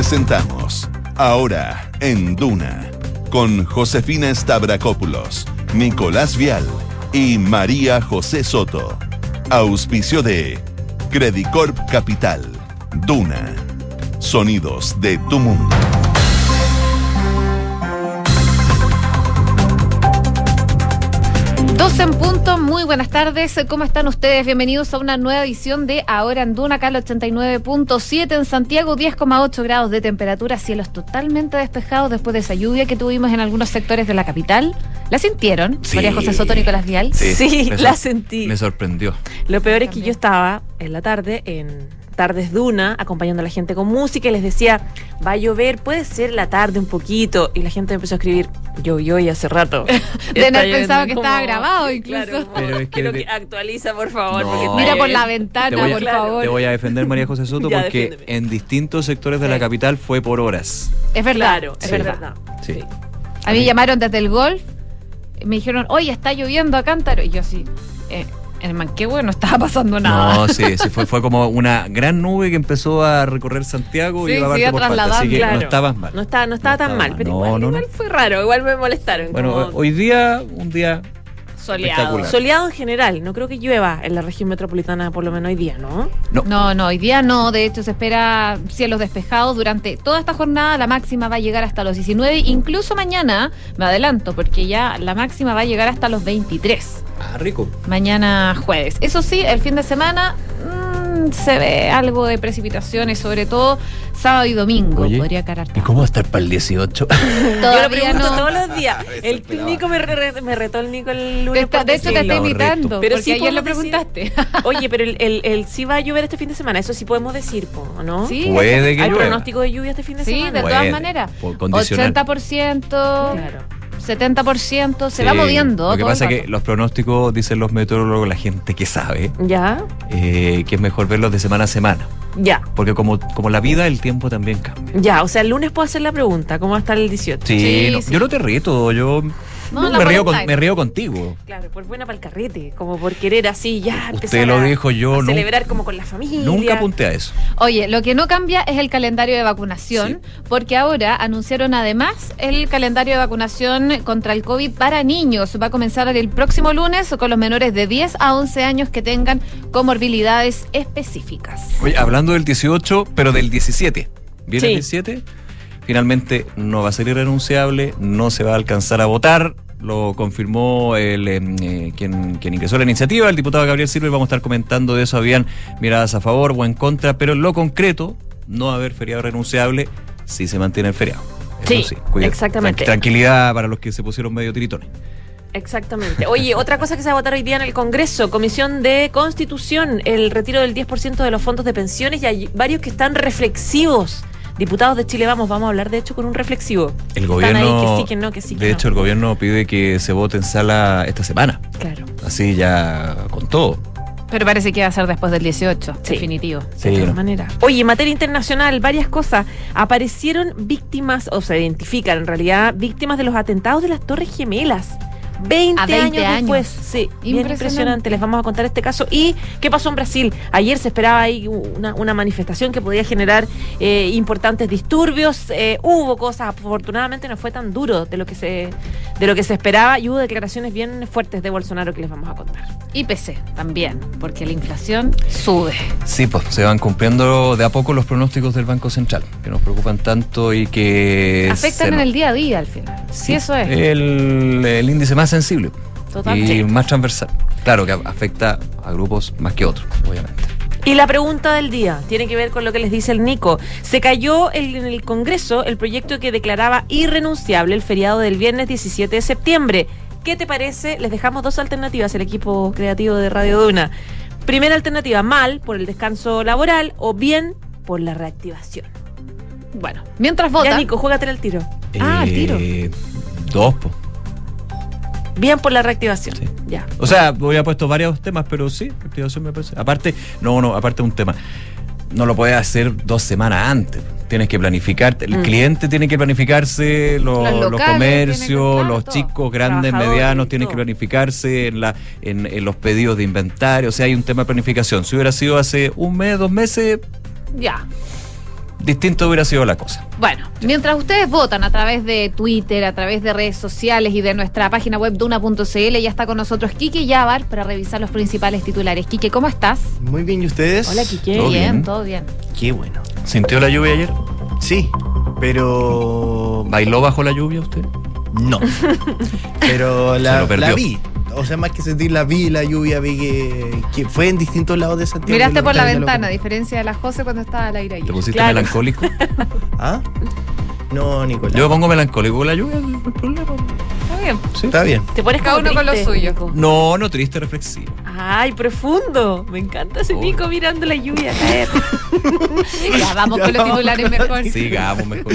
Presentamos Ahora en Duna con Josefina Stavrakopoulos, Nicolás Vial y María José Soto. Auspicio de Credicorp Capital. Duna. Sonidos de tu mundo. 12 en punto, muy buenas tardes, ¿cómo están ustedes? Bienvenidos a una nueva edición de Ahora en Duna, acá al 89.7 en Santiago, 10,8 grados de temperatura, cielos totalmente despejados después de esa lluvia que tuvimos en algunos sectores de la capital. ¿La sintieron? Sí. María José Soto, Nicolás Vial. Sí, la sentí. Me sorprendió. Lo peor es que yo estaba en la tarde, en Tardes Duna, acompañando a la gente con música y les decía, va a llover, puede ser la tarde un poquito. Y la gente empezó a escribir, llovió y hace rato. De haber pensado que estaba grabado incluso. Claro, pero es que actualiza, por favor. No. Porque Mira por la ventana, por favor. Te voy a defender, María José Soto, Ya, porque defiéndeme. en distintos sectores de la capital fue por horas. Es verdad, Claro, es es verdad. verdad. Sí. A mí llamaron desde el golf, me dijeron, oye, está lloviendo a cántaro. Y yo así, en Manquehue no estaba pasando nada. No, sí, fue como una gran nube que empezó a recorrer Santiago Sí, y iba se iba por parte, así que claro. no estabas mal. No estaba tan estaba mal, mal. pero No, igual, no, igual no. fue raro, igual me molestaron. Bueno, como hoy día, un día Soleado. espectacular. soleado en general, no creo que llueva en la región metropolitana por lo menos hoy día, ¿no? No, hoy día no, de hecho se espera cielos despejados durante toda esta jornada, la máxima va a llegar hasta los 19, incluso mañana, me adelanto, porque ya la máxima va a llegar hasta los 23, rico. mañana jueves. Eso sí, el fin de semana se ve algo de precipitaciones, sobre todo sábado y domingo. Oye, podría caer harta. ¿Y cómo va a estar para el 18? Yo lo Todavía pregunto no. todos los días. El Nico me retó el Nico el lunes. por De hecho te decirlo. está imitando, Pero porque sí ayer lo podemos decir- preguntaste. Oye, pero el sí va a llover este fin de semana, eso sí podemos decir, ¿no? Sí, Puede que ¿Hay llueva. pronóstico de lluvia este fin de Sí, semana? de Puede, todas maneras. por condicional. 80%, Claro. 70%, se Sí, va moviendo. Lo que todo el pasa es que rato. los pronósticos, dicen los meteorólogos, la gente que sabe, ¿Ya? que es mejor verlos de semana a semana. Ya. Porque como la vida, el tiempo también cambia. Ya, o sea, el lunes puedo hacer la pregunta, ¿cómo va a estar el 18? Sí, No, sí. yo no te reto, yo No, me la río voluntad. me río contigo. Claro, por buena para el carrete, como por querer así ya Usted empezar lo a- dijo, yo a nunca- celebrar como con la familia. Nunca apunté a eso. Oye, lo que no cambia es el calendario de vacunación, porque ahora anunciaron además el calendario de vacunación contra el COVID para niños. Va a comenzar el próximo lunes con los menores de 10 a 11 años que tengan comorbilidades específicas. Oye, hablando del 18, pero del 17. ¿Viene Sí. el 17? Finalmente no va a ser irrenunciable, no se va a alcanzar a votar. Lo confirmó quien ingresó a la iniciativa, el diputado Gabriel Silva, y vamos a estar comentando de eso. Habían miradas a favor o en contra, pero en lo concreto, no va a haber feriado renunciable si se mantiene el feriado. Eso Sí, cuidado. exactamente. Tranquilidad para los que se pusieron medio tiritones. Exactamente. Oye, otra cosa que se va a votar hoy día en el Congreso, Comisión de Constitución, el retiro del 10% de los fondos de pensiones, y hay varios que están reflexivos. Diputados de Chile Vamos a hablar de hecho con un reflexivo. El Están gobierno, ahí que sí, que no, que sí, que de no. hecho, el gobierno pide que se vote en sala esta semana. Claro. Así ya con todo. Pero parece que va a ser después del 18, Sí. definitivo. Sí, De todas no. maneras. Oye, en materia internacional, varias cosas. Aparecieron víctimas, o se identifican en realidad, víctimas de los atentados de las Torres Gemelas. 20, A 20 años después. años. Sí, bien Impresionante. impresionante. Les vamos a contar este caso. ¿Y qué pasó en Brasil? Ayer se esperaba ahí una manifestación que podía generar importantes disturbios. Hubo cosas, afortunadamente no fue tan duro de lo que se esperaba, y hubo declaraciones bien fuertes de Bolsonaro que les vamos a contar. IPC también, porque la inflación sube. Sí, pues se van cumpliendo de a poco los pronósticos del Banco Central, que nos preocupan tanto y que Afectan en el día a día al final. Sí, eso es. el índice más sensible Totalmente. y más transversal. Claro que afecta a grupos más que otros, obviamente. Y la pregunta del día tiene que ver con lo que les dice el Nico. Se cayó en el Congreso el proyecto que declaraba irrenunciable el feriado del viernes 17 de septiembre. ¿Qué te parece? Les dejamos dos alternativas, el equipo creativo de Radio Duna. Primera alternativa, mal, por el descanso laboral, o bien por la reactivación. Bueno, mientras vota. Ya, Nico, juégatela el tiro. Tiro. Dos, pues. Bien por la reactivación. Sí. Ya. O sea, había puesto varios temas, pero sí, activación me parece. Aparte, aparte un tema. No lo puedes hacer 2 semanas antes. Tienes que planificarte. El cliente tiene que planificarse, los locales comercios, tienen que- claro, los todo. chicos, grandes, Trabajadores, medianos, tienen todo. que planificarse en los pedidos de inventario. O sea, hay un tema de planificación. Si hubiera sido hace 1 mes, 2 meses, Ya. distinto hubiera sido la cosa. Bueno, mientras ustedes votan a través de Twitter, a través de redes sociales y de nuestra página web duna.cl, ya está con nosotros Quique Yabar para revisar los principales titulares. Quique, ¿cómo estás? Muy bien, ¿y ustedes? Hola, Quique. ¿Todo Bien, bien? todo bien. Qué bueno. ¿Sintió la lluvia ayer? Sí, pero... ¿Bailó bajo la lluvia usted? No. Pero Se la lo perdió. vi. O sea, más que sentir la lluvia, vi que fue en distintos lados de Santiago. Miraste por la Locales, ventana, a diferencia de la José cuando estaba al aire ¿Te ayer. pusiste Claro. melancólico? ¿Ah? No, Nicolás. Yo me pongo melancólico con la lluvia, no hay problema. Está bien. Sí. Está bien. Te pones Cada como uno con lo triste, suyo. Nico. No, triste, reflexivo. Ay, profundo. Me encanta ese Oh. Nico mirando la lluvia caer. Ya vamos con los titulares mejor. Sigamos mejor.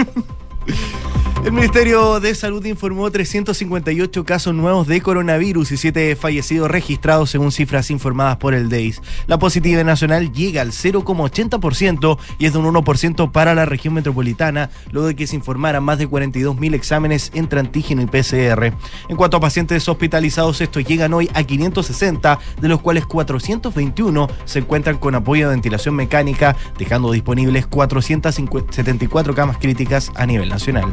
El Ministerio de Salud informó 358 casos nuevos de coronavirus y 7 fallecidos registrados según cifras informadas por el DEIS. La positividad nacional llega al 0,80% y es de un 1% para la región metropolitana, luego de que se informaran más de 42.000 exámenes entre antígeno y PCR. En cuanto a pacientes hospitalizados, estos llegan hoy a 560, de los cuales 421 se encuentran con apoyo de ventilación mecánica, dejando disponibles 474 camas críticas a nivel nacional.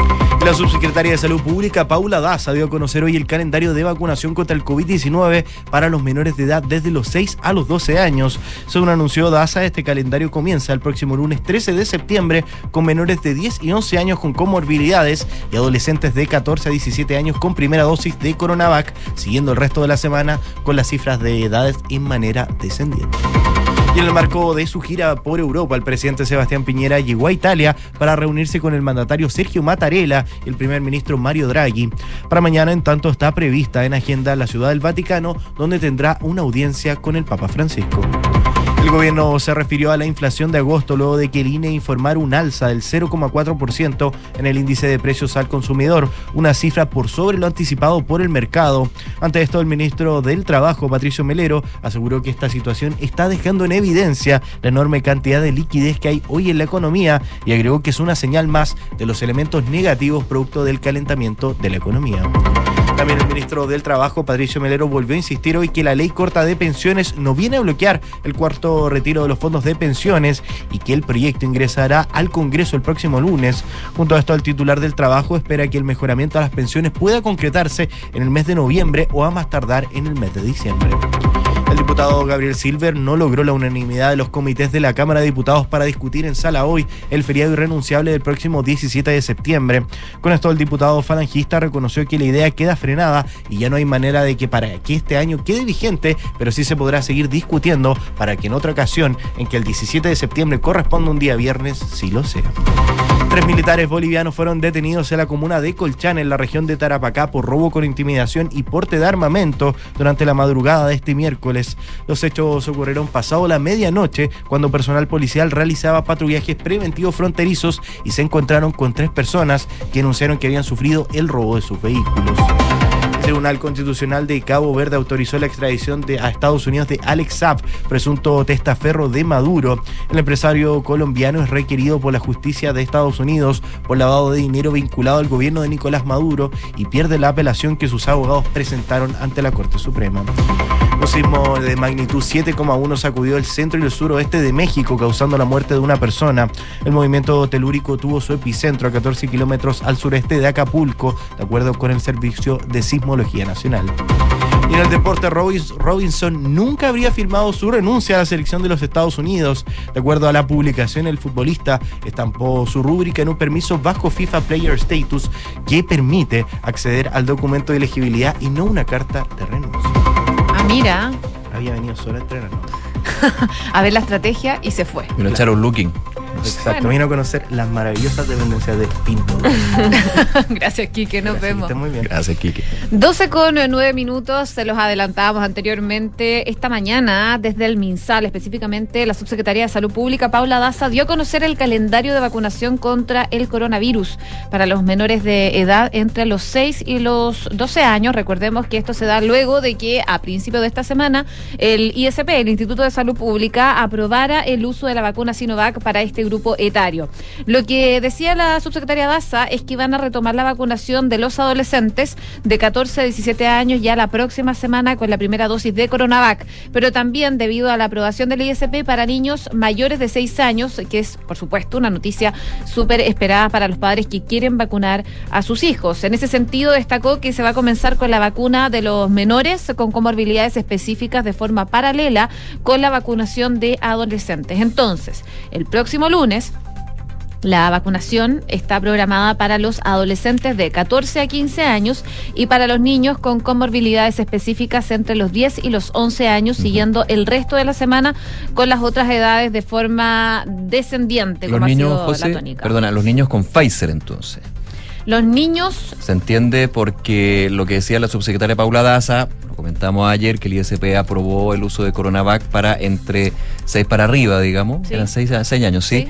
La subsecretaria de Salud Pública, Paula Daza, dio a conocer hoy el calendario de vacunación contra el COVID-19 para los menores de edad desde los 6 a los 12 años. Según anunció Daza, este calendario comienza el próximo lunes 13 de septiembre con menores de 10 y 11 años con comorbilidades y adolescentes de 14 a 17 años con primera dosis de Coronavac, siguiendo el resto de la semana con las cifras de edades en manera descendiente. Y en el marco de su gira por Europa, el presidente Sebastián Piñera llegó a Italia para reunirse con el mandatario Sergio Mattarella y el primer ministro Mario Draghi. Para mañana, en tanto, está prevista en agenda la Ciudad del Vaticano, donde tendrá una audiencia con el Papa Francisco. El gobierno se refirió a la inflación de agosto luego de que el INE informara un alza del 0,4% en el índice de precios al consumidor, una cifra por sobre lo anticipado por el mercado. Ante esto, el ministro del Trabajo, Patricio Melero, aseguró que esta situación está dejando en evidencia la enorme cantidad de liquidez que hay hoy en la economía y agregó que es una señal más de los elementos negativos producto del calentamiento de la economía. También el ministro del Trabajo, Patricio Melero, volvió a insistir hoy que la ley corta de pensiones no viene a bloquear el cuarto retiro de los fondos de pensiones y que el proyecto ingresará al Congreso el próximo lunes. Junto a esto, el titular del Trabajo espera que el mejoramiento a las pensiones pueda concretarse en el mes de noviembre o a más tardar en el mes de diciembre. El diputado Gabriel Silver no logró la unanimidad de los comités de la Cámara de Diputados para discutir en sala hoy el feriado irrenunciable del próximo 17 de septiembre. Con esto, el diputado falangista reconoció que la idea queda frenada y ya no hay manera de que para que este año quede vigente, pero sí se podrá seguir discutiendo para que en otra ocasión, en que el 17 de septiembre corresponda un día viernes, sí lo sea. 3 militares bolivianos fueron detenidos en la comuna de Colchán, en la región de Tarapacá, por robo con intimidación y porte de armamento durante la madrugada de este miércoles. Los hechos ocurrieron pasado la medianoche, cuando personal policial realizaba patrullajes preventivos fronterizos y se encontraron con 3 personas que anunciaron que habían sufrido el robo de sus vehículos. El Tribunal Constitucional de Cabo Verde autorizó la extradición a Estados Unidos de Alex Saab, presunto testaferro de Maduro. El empresario colombiano es requerido por la justicia de Estados Unidos por lavado de dinero vinculado al gobierno de Nicolás Maduro y pierde la apelación que sus abogados presentaron ante la Corte Suprema. Un sismo de magnitud 7,1 sacudió el centro y el suroeste de México, causando la muerte de una persona. El movimiento telúrico tuvo su epicentro a 14 kilómetros al sureste de Acapulco, de acuerdo con el Servicio de Sismología Nacional. Y en el deporte, Robinson nunca habría firmado su renuncia a la selección de los Estados Unidos. De acuerdo a la publicación, el futbolista estampó su rúbrica en un permiso bajo FIFA Player Status que permite acceder al documento de elegibilidad y no una carta de renuncia. Ah, mira. Había venido solo a entrenar, ¿no? A ver la estrategia y se fue. Y lo echaron looking. Exacto, Bueno. vino a conocer las maravillosas dependencias de Pinto. Gracias, Quique, nos Gracias, vemos. que esté muy bien. Gracias, Quique. 12:09, se los adelantábamos anteriormente. Esta mañana, desde el MinSal, específicamente la subsecretaria de Salud Pública, Paula Daza, dio a conocer el calendario de vacunación contra el coronavirus para los menores de edad entre los 6 y los 12 años. Recordemos que esto se da luego de que a principios de esta semana el ISP, el Instituto de Salud Pública, aprobara el uso de la vacuna Sinovac para este este grupo etario. Lo que decía la subsecretaria Daza es que van a retomar la vacunación de los adolescentes de 14 a 17 años ya la próxima semana con la primera dosis de Coronavac, pero también debido a la aprobación del ISP para niños mayores de 6 años, que es, por supuesto, una noticia súper esperada para los padres que quieren vacunar a sus hijos. En ese sentido, destacó que se va a comenzar con la vacuna de los menores con comorbilidades específicas de forma paralela con la vacunación de adolescentes. Entonces, el próximo lunes, la vacunación está programada para los adolescentes de 14 a 15 años y para los niños con comorbilidades específicas entre los 10 y los 11 años, siguiendo el resto de la semana con las otras edades de forma descendiente, Los como niños, ha sido José, la tónica. perdona, los niños con Pfizer entonces. Los niños... Se entiende porque lo que decía la subsecretaria Paula Daza, lo comentamos ayer, que el ISP aprobó el uso de Coronavac para entre 6 para arriba, digamos. Sí. Eran 6 años, ¿sí?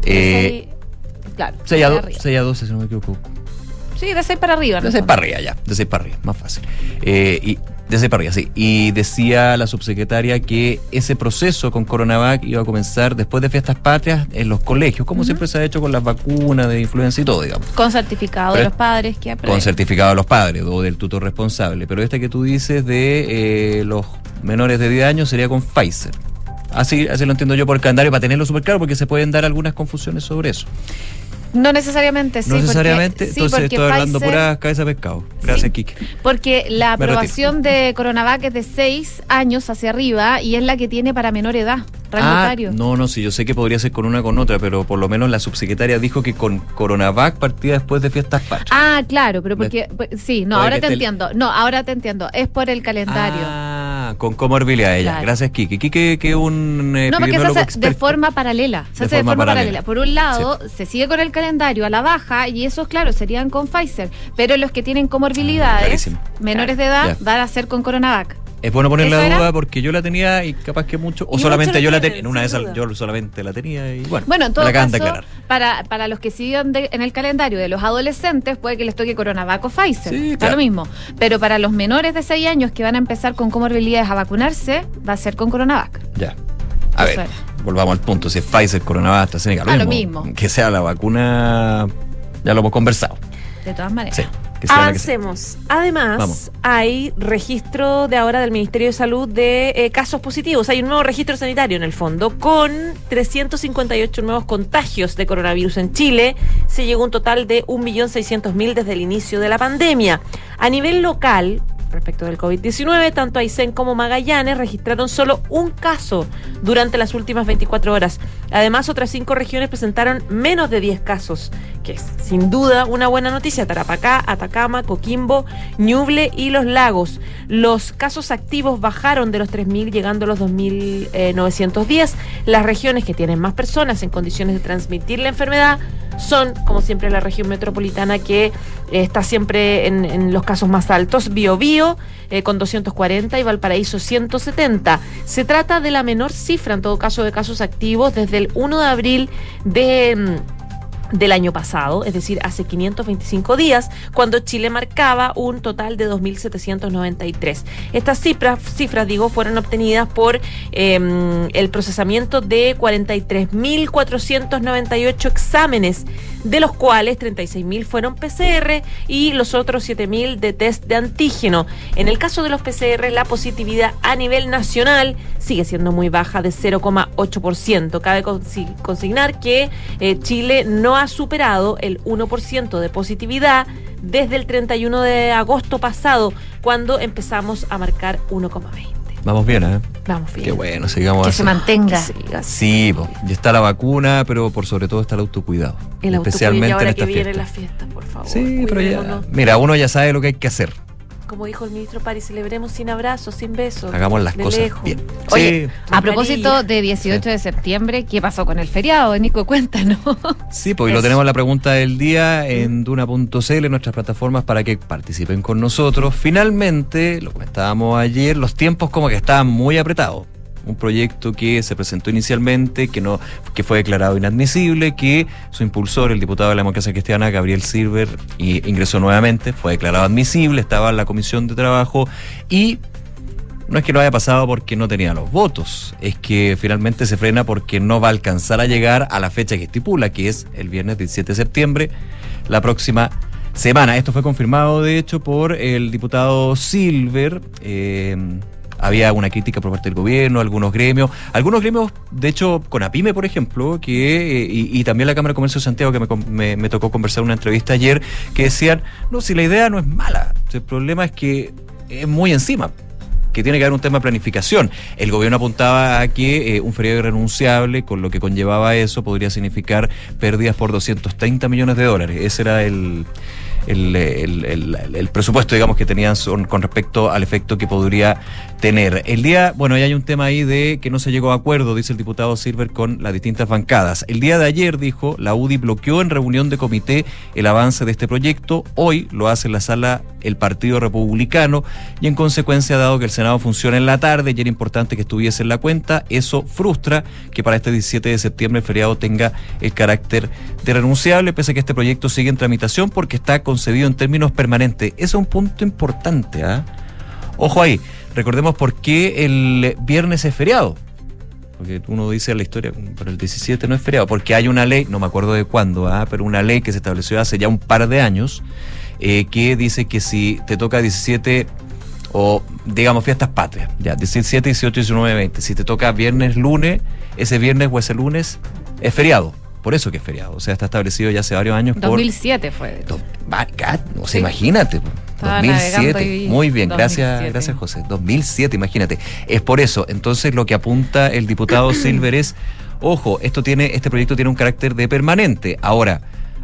Claro. 6 a arriba. 12, si no me equivoco. Sí, de 6 para arriba. De 6 para arriba, ya. De 6 para arriba, más fácil. Y de 6 para arriba, sí. Y decía la subsecretaria que ese proceso con Coronavac iba a comenzar después de fiestas patrias en los colegios, como siempre se ha hecho con las vacunas de influenza y todo, digamos. Con certificado Pero de los padres que aprueben. Con certificado de los padres o del tutor responsable. Pero esta que tú dices de los menores de 10 años sería con Pfizer. Así lo entiendo yo por el calendario, para tenerlo súper claro, porque se pueden dar algunas confusiones sobre eso. No necesariamente, sí. No necesariamente, porque, entonces porque estoy hablando Pfizer- pura cabeza de pescado. Gracias, Sí. Kike. Porque la Me retiro. aprobación de Coronavac es de 6 años hacia arriba y es la que tiene para menor edad, rango etario. No, sí, yo sé que podría ser con una o con otra, pero por lo menos la subsecretaria dijo que con Coronavac partía después de fiestas patrias. Ah, claro, pero porque... Sí, no, Puede ahora que te esté- entiendo. No, ahora te entiendo. Es por el calendario. Con comorbilidad ella. Claro. Gracias, Kike. Kike, que un No, porque se epidemiólogo hace de experto. forma paralela. Se De hace de forma forma paralela. paralela. Por un lado, se sigue con el calendario a la baja y esos, claro, serían con Pfizer. Pero los que tienen comorbilidades, clarísimo. menores de edad, Ya. van a ser con Coronavac. Es bueno poner la ¿Eso era? duda porque yo la tenía y capaz que mucho, o Y solamente muchos yo lo la tenía, tienen, en una de sin esas duda. yo solamente la tenía y bueno, Bueno, en me todo la acaban de caso, aclarar. para los que sigan en el calendario de los adolescentes, puede que les toque Coronavac o Pfizer. Sí, Está claro. lo mismo. Pero para los menores de 6 años que van a empezar con comorbilidades a vacunarse, va a ser con Coronavac. Ya. A Eso ver, era. volvamos al punto, si es Pfizer, Coronavac, AstraZeneca, Ah, lo mismo. Que sea la vacuna, ya lo hemos conversado. De todas maneras. Sí, que sea la que sea. Avancemos. Además, Vamos. hay registro de ahora del Ministerio de Salud de casos positivos. Hay un nuevo registro sanitario en el fondo con 358 nuevos contagios de coronavirus en Chile. Se llegó a un total de 1.600.000 desde el inicio de la pandemia. A nivel local, respecto del COVID-19, tanto Aysén como Magallanes registraron solo un caso durante las últimas 24 horas. Además, otras 5 regiones presentaron menos de 10 casos, que es sin duda una buena noticia. Tarapacá, Atacama, Coquimbo, Ñuble y Los Lagos. Los casos activos bajaron de los 3.000 llegando a los 2.910. Las regiones que tienen más personas en condiciones de transmitir la enfermedad son, como siempre, la región metropolitana que está siempre en los casos más altos. Biobío con 240 y Valparaíso 170. Se trata de la menor cifra, en todo caso, de casos activos desde el 1 de abril del año pasado, es decir, hace 525 días, cuando Chile marcaba un total de 2.793. Estas cifras, fueron obtenidas por el procesamiento de 43.498 exámenes, de los cuales 36.000 fueron PCR y los otros 7.000 de test de antígeno. En el caso de los PCR, la positividad a nivel nacional sigue siendo muy baja, de 0,8%. Cabe consignar que Chile no ha superado el 1% de positividad desde el 31 de agosto pasado, cuando empezamos a marcar 1,20. Vamos bien, ¿eh? Vamos bien. Qué bueno, sigamos Que así. se mantenga. Que siga así. Sí, po, ya está la vacuna, pero por sobre todo está el autocuidado. El especialmente autocuidado, ahora en que esta vienen fiesta. las fiestas, por favor. Sí, pero ya. Cuidémonos. Mira, uno ya sabe lo que hay que hacer. Como dijo el ministro Pari, celebremos sin abrazos, sin besos. Hagamos las de cosas lejos. bien. Oye, Sí. a propósito de 18 de septiembre, ¿qué pasó con el feriado? Nico, cuéntanos. Sí, pues y lo tenemos en la pregunta del día en duna.cl, en nuestras plataformas, para que participen con nosotros. Finalmente, lo comentábamos ayer, los tiempos como que estaban muy apretados. Un proyecto que se presentó inicialmente, que fue declarado inadmisible, que su impulsor, el diputado de la Democracia Cristiana, Gabriel Silver, ingresó nuevamente, fue declarado admisible, estaba en la Comisión de Trabajo y no es que lo haya pasado porque no tenía los votos, es que finalmente se frena porque no va a alcanzar a llegar a la fecha que estipula, que es el viernes 17 de septiembre, la próxima semana. Esto fue confirmado, de hecho, por el diputado Silver. Había una crítica por parte del gobierno, algunos gremios, de hecho, Conapime, por ejemplo, que y también la Cámara de Comercio de Santiago, que me tocó conversar en una entrevista ayer, que decían, no, si la idea no es mala, el problema es que es muy encima, que tiene que haber un tema de planificación. El gobierno apuntaba a que un feriado irrenunciable, con lo que conllevaba eso, podría significar pérdidas por $230 millones. Ese era el presupuesto, digamos, que tenían con respecto al efecto que podría tener. Y hay un tema ahí de que no se llegó a acuerdo, dice el diputado Silver, con las distintas bancadas. El día de ayer, dijo, la UDI bloqueó en reunión de comité el avance de este proyecto. Hoy lo hace en la sala el Partido Republicano y, en consecuencia, dado que el Senado funciona en la tarde y era importante que estuviese en la cuenta, eso frustra que para este 17 de septiembre el feriado tenga el carácter de renunciable, pese a que este proyecto sigue en tramitación porque está concebido en términos permanentes. Ese es un punto importante, ¿ah? Ojo ahí, recordemos por qué el viernes es feriado. Porque uno dice en la historia, pero el 17 no es feriado, porque hay una ley, no me acuerdo de cuándo, pero una ley que se estableció hace ya un par de años, que dice que si te toca 17 o, digamos, fiestas patrias, ya, 17, 18, 19, 20, si te toca viernes, lunes, ese viernes o ese lunes es feriado. Por eso que es feriado. O sea, está establecido ya hace varios años. 2007 fue. O sea, imagínate. Estaba 2007. Muy bien, 2007. gracias José. 2007, imagínate. Es por eso. Entonces, lo que apunta el diputado Silver es, ojo, este proyecto tiene un carácter de permanente. Ahora,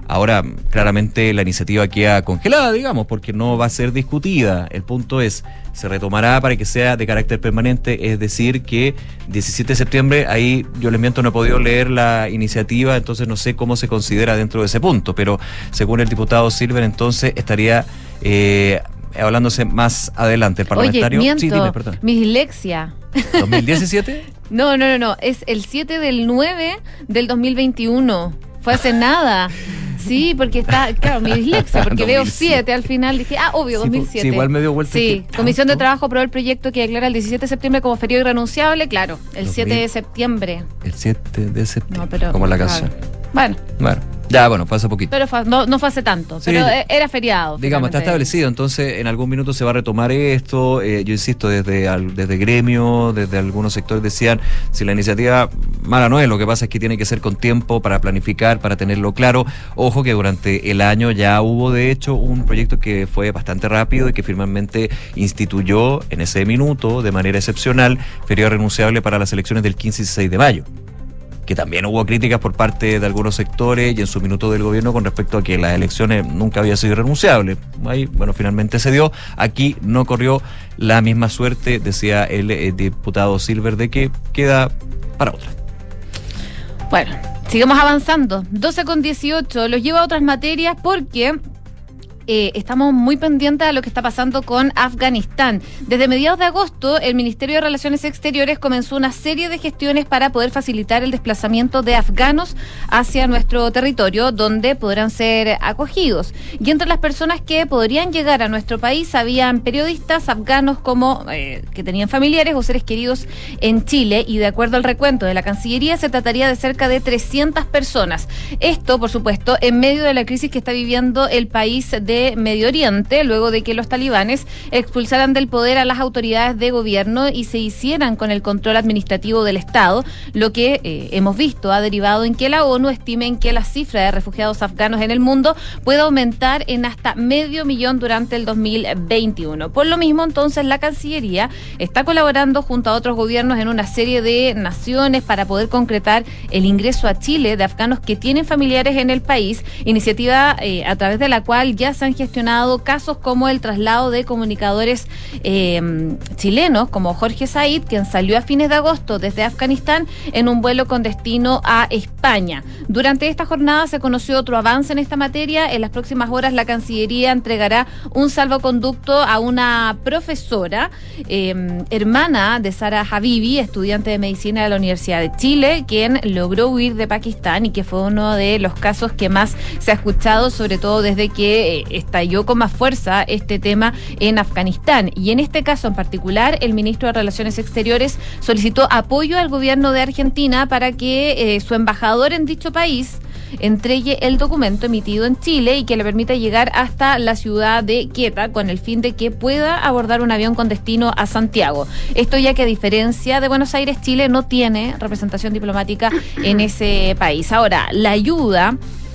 claramente la iniciativa queda congelada, digamos, porque no va a ser discutida. El punto es, se retomará para que sea de carácter permanente, es decir, que 17 de septiembre, ahí yo les miento, no he podido leer la iniciativa, entonces no sé cómo se considera dentro de ese punto, pero según el diputado Silver, entonces estaría hablándose más adelante. El parlamentario. Oye, miento, sí, dime, perdón. Mi dislexia. ¿2017? No, es el 7 del 9 del 2021. Fue hace nada. Sí, porque está, claro, mi dislexia, porque 2007. Veo 7 al final, dije, obvio, 2007. Sí, igual me dio vuelta. Sí, Comisión de Trabajo aprobó el proyecto que declara el 17 de septiembre como feriado irrenunciable, claro, el 7 de septiembre. El 7 de septiembre, no, pero, como la canción. Bueno, fue hace poquito. Pero no fue hace tanto, sí, pero era feriado. Digamos, está establecido, entonces en algún minuto se va a retomar esto. Yo insisto, desde gremio, desde algunos sectores decían, si la iniciativa mala no es, lo que pasa es que tiene que ser con tiempo para planificar, para tenerlo claro. Ojo que durante el año ya hubo, de hecho, un proyecto que fue bastante rápido y que finalmente instituyó en ese minuto, de manera excepcional, feriado renunciable para las elecciones del 15 y 16 de mayo. Que también hubo críticas por parte de algunos sectores y en su minuto del gobierno con respecto a que las elecciones nunca había sido irrenunciable. Ahí, finalmente se dio. Aquí no corrió la misma suerte, decía el diputado Silver, de que queda para otra. Bueno, sigamos avanzando. 12:18, los llevo a otras materias porque estamos muy pendientes de lo que está pasando con Afganistán. Desde mediados de agosto, el Ministerio de Relaciones Exteriores comenzó una serie de gestiones para poder facilitar el desplazamiento de afganos hacia nuestro territorio, donde podrán ser acogidos. Y entre las personas que podrían llegar a nuestro país habían periodistas afganos como que tenían familiares o seres queridos en Chile, y de acuerdo al recuento de la Cancillería se trataría de cerca de 300 personas. Esto, por supuesto, en medio de la crisis que está viviendo el país de Medio Oriente, luego de que los talibanes expulsaran del poder a las autoridades de gobierno y se hicieran con el control administrativo del Estado, lo que hemos visto ha derivado en que la ONU estime que la cifra de refugiados afganos en el mundo puede aumentar en hasta 500.000 durante el 2021. Por lo mismo, entonces, la Cancillería está colaborando junto a otros gobiernos en una serie de naciones para poder concretar el ingreso a Chile de afganos que tienen familiares en el país, iniciativa a través de la cual ya se han gestionado casos como el traslado de comunicadores chilenos como Jorge Said, quien salió a fines de agosto desde Afganistán en un vuelo con destino a España. Durante esta jornada se conoció otro avance en esta materia. En las próximas horas la Cancillería entregará un salvoconducto a una profesora, hermana de Sara Habibi, estudiante de medicina de la Universidad de Chile, quien logró huir de Pakistán y que fue uno de los casos que más se ha escuchado, sobre todo desde que estalló con más fuerza este tema en Afganistán. Y en este caso en particular, el ministro de Relaciones Exteriores solicitó apoyo al gobierno de Argentina para que su embajador en dicho país entregue el documento emitido en Chile y que le permita llegar hasta la ciudad de Quetta con el fin de que pueda abordar un avión con destino a Santiago. Esto ya que a diferencia de Buenos Aires, Chile no tiene representación diplomática en ese país. Ahora, la ayuda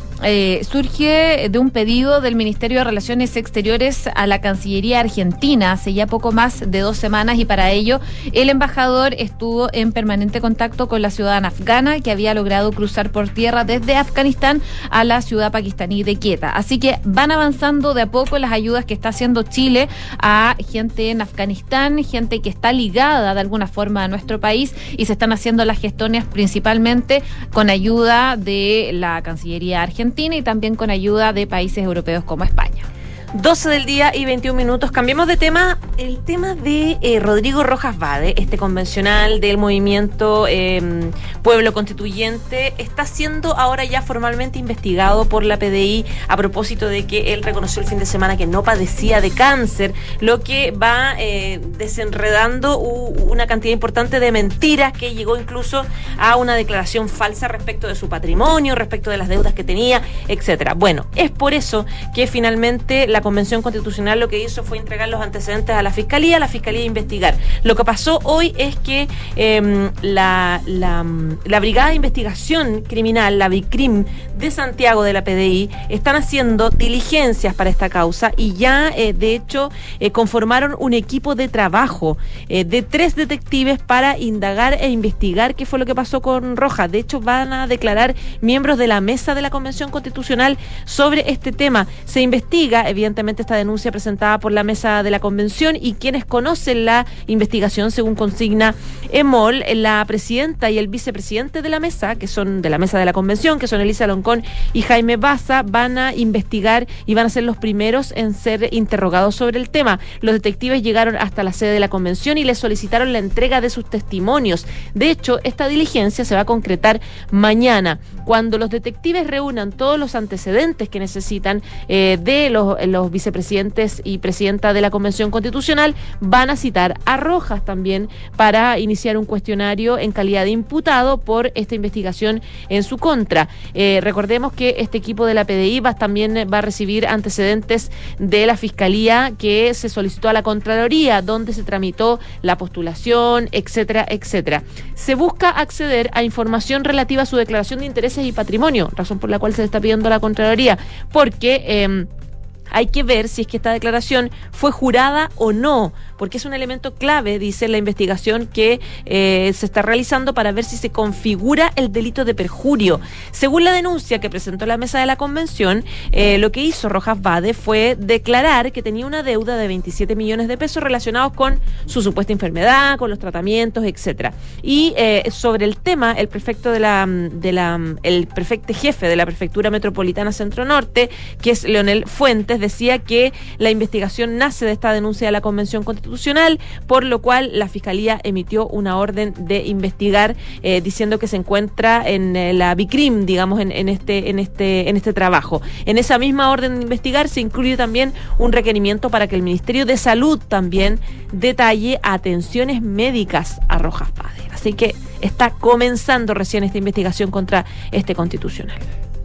surge de un pedido del Ministerio de Relaciones Exteriores a la Cancillería Argentina hace ya poco más de 2 semanas, y para ello el embajador estuvo en permanente contacto con la ciudadana afgana que había logrado cruzar por tierra desde Afganistán a la ciudad pakistaní de Quetta. Así que van avanzando de a poco las ayudas que está haciendo Chile a gente en Afganistán, gente que está ligada de alguna forma a nuestro país, y se están haciendo las gestiones principalmente con ayuda de la Cancillería Argentina y también con ayuda de países europeos como España. 12 del día y 21 minutos. Cambiemos de tema. El tema de Rodrigo Rojas Vade, este convencional del movimiento Pueblo Constituyente, está siendo ahora ya formalmente investigado por la PDI a propósito de que él reconoció el fin de semana que no padecía de cáncer, lo que va desenredando una cantidad importante de mentiras, que llegó incluso a una declaración falsa respecto de su patrimonio, respecto de las deudas que tenía, etcétera. Bueno, es por eso que finalmente la Convención Constitucional lo que hizo fue entregar los antecedentes a la Fiscalía investigar. Lo que pasó hoy es que la Brigada de Investigación Criminal, la BICRIM de Santiago de la PDI, están haciendo diligencias para esta causa y ya de hecho conformaron un equipo de trabajo de 3 detectives para indagar e investigar qué fue lo que pasó con Rojas. De hecho, van a declarar miembros de la mesa de la Convención Constitucional sobre este tema. Se investiga, evidentemente, esta denuncia presentada por la mesa de la Convención, y quienes conocen la investigación, según consigna EMOL, la presidenta y el vicepresidente de la mesa, que son de la mesa de la Convención, que son Elisa Loncón y Jaime Baza, van a investigar y van a ser los primeros en ser interrogados sobre el tema. Los detectives llegaron hasta la sede de la Convención y les solicitaron la entrega de sus testimonios. De hecho, esta diligencia se va a concretar mañana, cuando los detectives reúnan todos los antecedentes que necesitan de los vicepresidentes y presidenta de la Convención Constitucional. Van a citar a Rojas también para iniciar un cuestionario en calidad de imputado por esta investigación en su contra. Recordemos que este equipo de la PDI también va a recibir antecedentes de la Fiscalía que se solicitó a la Contraloría, donde se tramitó la postulación, etcétera, etcétera. Se busca acceder a información relativa a su declaración de intereses y patrimonio, razón por la cual se le está pidiendo a la Contraloría, porque hay que ver si es que esta declaración fue jurada o no, porque es un elemento clave, dice la investigación que se está realizando para ver si se configura el delito de perjurio. Según la denuncia que presentó la mesa de la Convención, lo que hizo Rojas Vade fue declarar que tenía una deuda de 27 millones de pesos relacionados con su supuesta enfermedad, con los tratamientos, etcétera. Y sobre el tema, el prefecto el prefecto jefe de la Prefectura Metropolitana Centro Norte, que es Leonel Fuentes, decía que la investigación nace de esta denuncia de la Convención Constitucional, por lo cual la Fiscalía emitió una orden de investigar, diciendo que se encuentra en la BICRIM, digamos, en este trabajo. En esa misma orden de investigar se incluye también un requerimiento para que el Ministerio de Salud también detalle atenciones médicas a Rojas Vade. Así que está comenzando recién esta investigación contra este constitucional.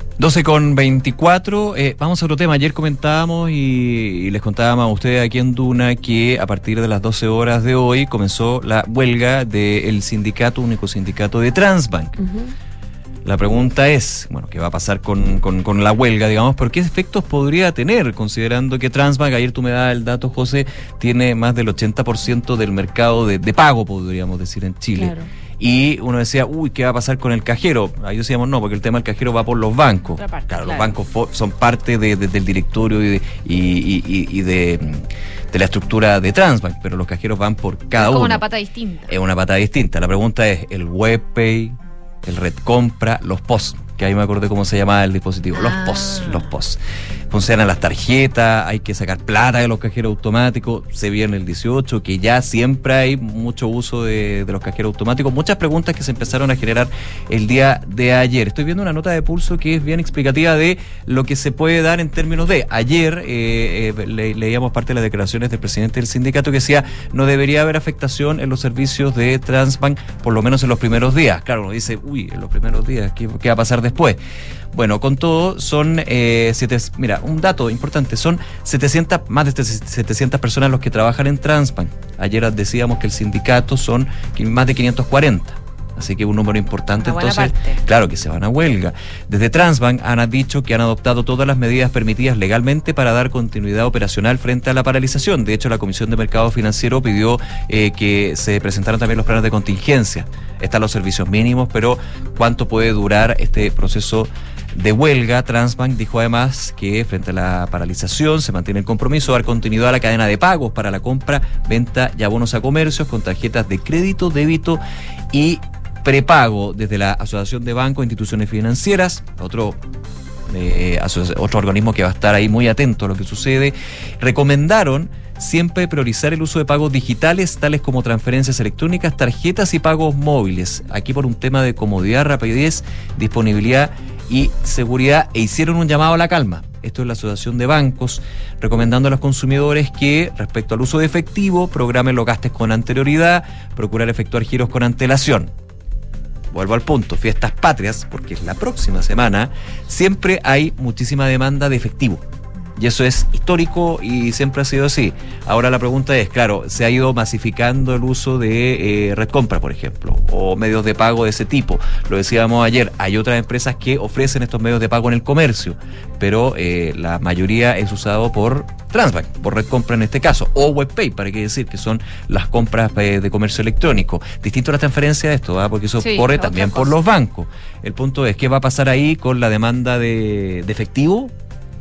12:24, vamos a otro tema. Ayer comentábamos y les contábamos a ustedes aquí en Duna que a partir de las 12 horas de hoy comenzó la huelga del sindicato, único sindicato de Transbank. La pregunta es, bueno, ¿qué va a pasar con la huelga, digamos? ¿Por qué efectos podría tener, considerando que Transbank, ayer tú me das el dato, José, tiene más del 80% del mercado de pago, podríamos decir, en Chile? Claro. Y uno decía, ¿qué va a pasar con el cajero? Ahí decíamos, no, porque el tema del cajero va por los bancos. Claro, los bancos son parte del directorio y de la estructura de Transbank, pero los cajeros van por cada uno. Es como una pata distinta. Es una pata distinta. La pregunta es, ¿el WebPay, el Red Compra, los POS, que ahí me acordé cómo se llamaba el dispositivo, los POS. Funcionan las tarjetas, hay que sacar plata de los cajeros automáticos, se viene el 18, que ya siempre hay mucho uso de los cajeros automáticos. Muchas preguntas que se empezaron a generar el día de ayer. Estoy viendo una nota de Pulso que es bien explicativa de lo que se puede dar en términos de... Ayer leíamos parte de las declaraciones del presidente del sindicato que decía no debería haber afectación en los servicios de Transbank, por lo menos en los primeros días. Claro, uno dice, en los primeros días, ¿qué va a pasar después? Bueno, con todo son un dato importante, son más de 700 personas los que trabajan en Transbank. Ayer decíamos que el sindicato son más de 540. Así que un número importante, entonces, claro que se van a huelga. Desde Transbank han dicho que han adoptado todas las medidas permitidas legalmente para dar continuidad operacional frente a la paralización. De hecho, la Comisión de Mercado Financiero pidió que se presentaran también los planes de contingencia. Están los servicios mínimos, pero ¿cuánto puede durar este proceso de huelga? Transbank dijo además que frente a la paralización se mantiene el compromiso de dar continuidad a la cadena de pagos para la compra, venta y abonos a comercios con tarjetas de crédito, débito y prepago. Desde la Asociación de Bancos e Instituciones Financieras, otro organismo que va a estar ahí muy atento a lo que sucede, recomendaron siempre priorizar el uso de pagos digitales, tales como transferencias electrónicas, tarjetas y pagos móviles. Aquí por un tema de comodidad, rapidez, disponibilidad y seguridad, e hicieron un llamado a la calma. Esto es la Asociación de Bancos, recomendando a los consumidores que, respecto al uso de efectivo, programen los gastos con anterioridad, procurar efectuar giros con antelación. Vuelvo al punto, fiestas patrias, porque es la próxima semana, siempre hay muchísima demanda de efectivo. Y eso es histórico y siempre ha sido así. Ahora la pregunta es, claro, se ha ido masificando el uso de Red Compra, por ejemplo, o medios de pago de ese tipo. Lo decíamos ayer, hay otras empresas que ofrecen estos medios de pago en el comercio, pero la mayoría es usado por Transbank, por Red Compra en este caso, o WebPay, para qué decir, que son las compras de comercio electrónico. Distinto a la transferencia de esto, porque eso corre también por los bancos. El punto es, ¿qué va a pasar ahí con la demanda de efectivo?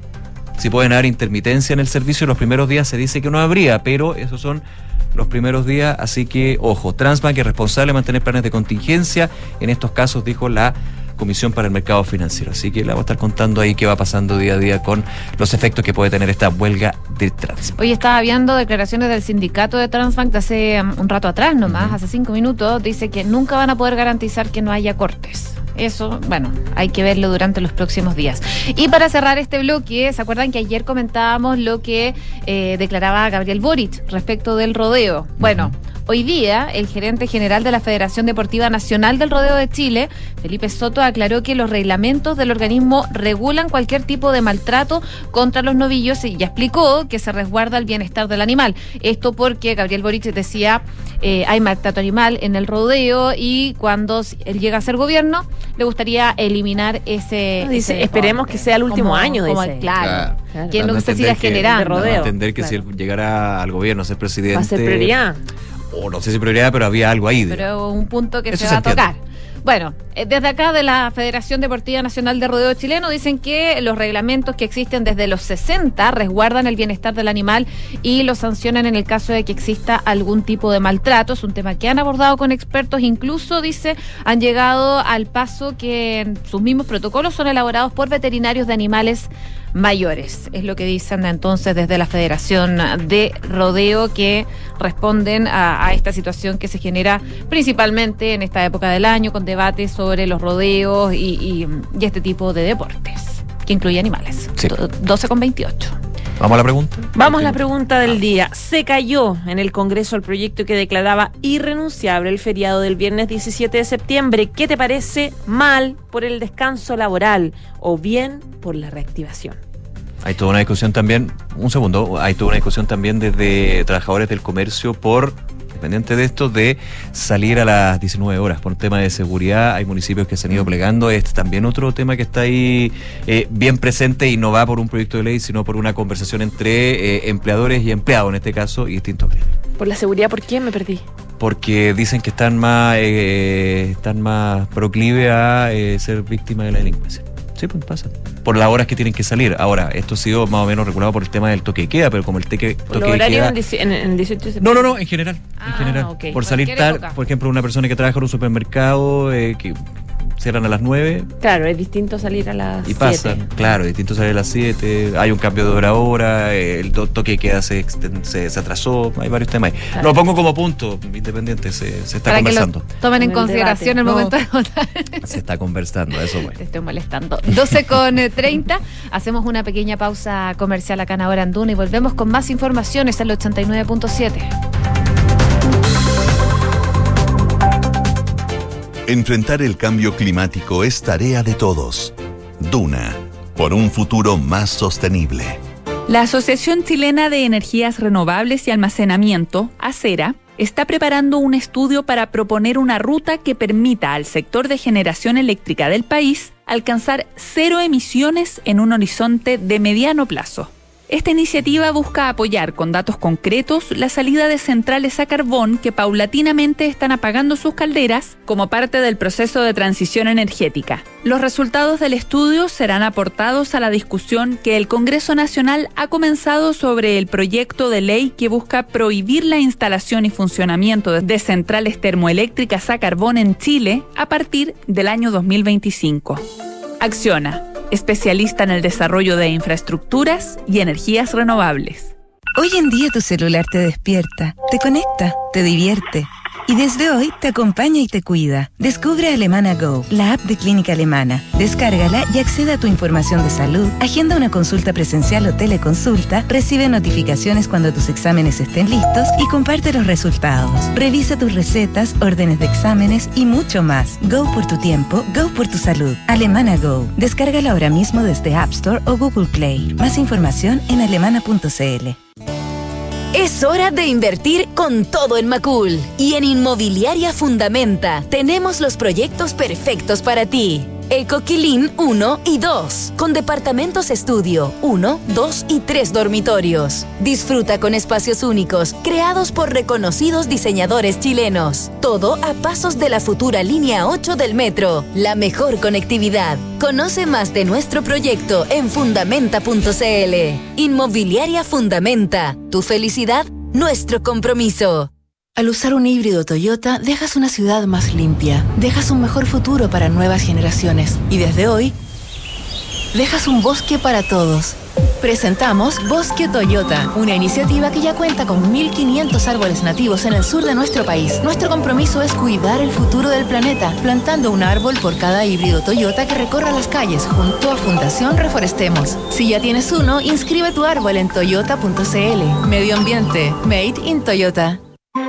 Si pueden haber intermitencia en el servicio, los primeros días se dice que no habría, pero esos son los primeros días, así que ojo, Transbank es responsable de mantener planes de contingencia, en estos casos dijo la Comisión para el Mercado Financiero, así que le vamos a estar contando ahí qué va pasando día a día con los efectos que puede tener esta huelga de Transbank. Hoy estaba viendo declaraciones del sindicato de Transbank de hace un rato atrás nomás, hace 5 minutos, dice que nunca van a poder garantizar que no haya cortes. Eso, bueno, hay que verlo durante los próximos días. Y para cerrar este bloque, ¿se acuerdan que ayer comentábamos lo que declaraba Gabriel Boric respecto del rodeo? Bueno, hoy día el gerente general de la Federación Deportiva Nacional del Rodeo de Chile, Felipe Soto, aclaró que los reglamentos del organismo regulan cualquier tipo de maltrato contra los novillos y ya explicó que se resguarda el bienestar del animal. Esto porque Gabriel Boric decía hay maltrato animal en el rodeo y cuando él llega a ser gobierno le gustaría eliminar ese esperemos que sea el último año, dice. Claro. Que no se siga generando. Rodeo. Entender que si él llegara al gobierno a ser presidente... Va a ser prioridad. O no sé si prioridad, pero había algo ahí. Pero un punto que se va a tocar. Bueno, desde acá de la Federación Deportiva Nacional de Rodeo Chileno dicen que los reglamentos que existen desde los 60 resguardan el bienestar del animal y lo sancionan en el caso de que exista algún tipo de maltrato. Es un tema que han abordado con expertos, incluso, dice, han llegado al paso que sus mismos protocolos son elaborados por veterinarios de animales mayores. Es lo que dicen entonces desde la Federación de Rodeo, que responden a esta situación que se genera principalmente en esta época del año, con debates sobre los rodeos y este tipo de deportes que incluye animales. Sí. 12:28. ¿Vamos a la pregunta? Vamos a la pregunta del día. Se cayó en el Congreso el proyecto que declaraba irrenunciable el feriado del viernes 17 de septiembre. ¿Qué te parece? ¿Mal por el descanso laboral o bien por la reactivación? Hay toda una discusión también, hay toda una discusión también desde trabajadores del comercio por, independiente de esto, de salir a las 19 horas por un tema de seguridad. Hay municipios que se han ido plegando. Es también otro tema que está ahí bien presente y no va por un proyecto de ley, sino por una conversación entre empleadores y empleados, en este caso, y distintos gremios. ¿Por la seguridad? ¿Por qué? Me perdí. Porque dicen que están más proclive a ser víctimas de la delincuencia. Sí, pues pasa. Por las horas que tienen que salir. Ahora, esto ha sido más o menos regulado por el tema del toque de queda, pero como el toque de queda... en el 18 de septiembre? No, en general. Okay. Por salir tarde, por ejemplo, una persona que trabaja en un supermercado, que cierran a las 9. Claro, es distinto salir a las 7. Y pasa, claro, distinto salir a las 7, hay un cambio de hora ahora, el toque de queda se atrasó, hay varios temas ahí. Claro. Lo pongo como punto, independiente, se está Para conversando. que lo tomen en En el consideración el debate. momento de votar. Se está conversando, eso Te bueno. estoy molestando. 12:30. Hacemos una pequeña pausa comercial acá en Ahora en Duna y volvemos con más informaciones al 89.7. Enfrentar el cambio climático es tarea de todos. Duna, por un futuro más sostenible. La Asociación Chilena de Energías Renovables y Almacenamiento, ACERA, está preparando un estudio para proponer una ruta que permita al sector de generación eléctrica del país alcanzar 0 emisiones en un horizonte de mediano plazo. Esta iniciativa busca apoyar con datos concretos la salida de centrales a carbón que paulatinamente están apagando sus calderas como parte del proceso de transición energética. Los resultados del estudio serán aportados a la discusión que el Congreso Nacional ha comenzado sobre el proyecto de ley que busca prohibir la instalación y funcionamiento de centrales termoeléctricas a carbón en Chile a partir del año 2025. Acciona, especialista en el desarrollo de infraestructuras y energías renovables. Hoy en día tu celular te despierta, te conecta, te divierte y desde hoy te acompaña y te cuida. Descubre Alemana Go, la app de Clínica Alemana. Descárgala y accede a tu información de salud, agenda una consulta presencial o teleconsulta, recibe notificaciones cuando tus exámenes estén listos y comparte los resultados. Revisa tus recetas, órdenes de exámenes y mucho más. Go por tu tiempo, go por tu salud. Alemana Go. Descárgala ahora mismo desde App Store o Google Play. Más información en alemana.cl. Es hora de invertir con todo en Macul. Y en Inmobiliaria Fundamenta tenemos los proyectos perfectos para ti. El Coquilín 1 y 2, con departamentos estudio 1, 2 y 3 dormitorios. Disfruta con espacios únicos, creados por reconocidos diseñadores chilenos. Todo a pasos de la futura línea 8 del metro. La mejor conectividad. Conoce más de nuestro proyecto en fundamenta.cl. Inmobiliaria Fundamenta. Tu felicidad, nuestro compromiso. Al usar un híbrido Toyota, dejas una ciudad más limpia, dejas un mejor futuro para nuevas generaciones y desde hoy, dejas un bosque para todos. Presentamos Bosque Toyota, una iniciativa que ya cuenta con 1.500 árboles nativos en el sur de nuestro país. Nuestro compromiso es cuidar el futuro del planeta, plantando un árbol por cada híbrido Toyota que recorra las calles junto a Fundación Reforestemos. Si ya tienes uno, inscribe tu árbol en toyota.cl. Medio ambiente, made in Toyota.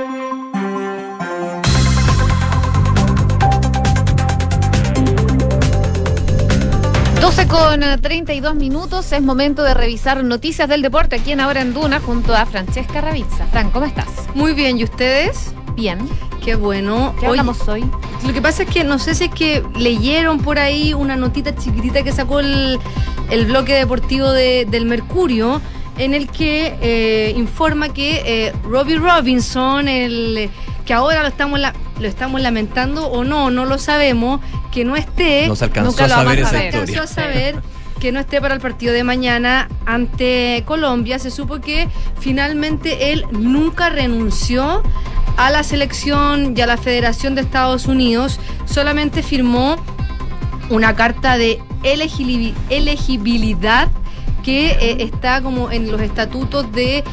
12:32. Es momento de revisar noticias del deporte aquí en Ahora en Duna junto a Francesca Ravizza. Fran, ¿cómo estás? Muy bien, ¿y ustedes? Bien. Qué bueno. ¿Qué hablamos hoy? Lo que pasa es que no sé si es que leyeron por ahí una notita chiquitita que sacó el bloque deportivo del Mercurio, en el que informa que Robbie Robinson, que ahora lo estamos lamentando o no lo sabemos, que no esté. No se alcanzó Nunca a lo saber vamos a esa ver. historia. Alcanzó a saber que no esté para el partido de mañana ante Colombia. Se supo que finalmente él nunca renunció a la selección y a la Federación de Estados Unidos, solamente firmó una carta de elegibilidad que está como en los estatutos del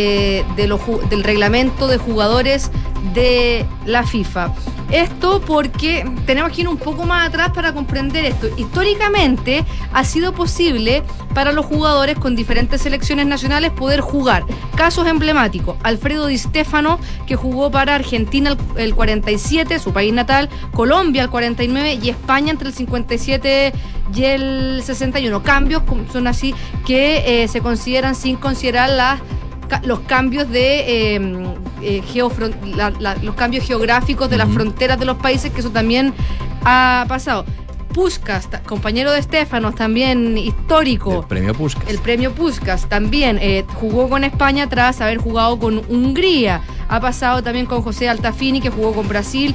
reglamento de jugadores de la FIFA. Esto porque tenemos que ir un poco más atrás para comprender esto. Históricamente ha sido posible para los jugadores con diferentes selecciones nacionales poder jugar. Casos emblemáticos: Alfredo Di Stéfano, que jugó para Argentina el 47, su país natal, Colombia el 49 y España entre el 57 y el 61. Cambios son así que se consideran sin considerar los cambios de los cambios geográficos de las fronteras de los países, que eso también ha pasado. Puskás, compañero de Stéfanos, también histórico. El premio Puskás también jugó con España tras haber jugado con Hungría. Ha pasado también con José Altafini, que jugó con Brasil,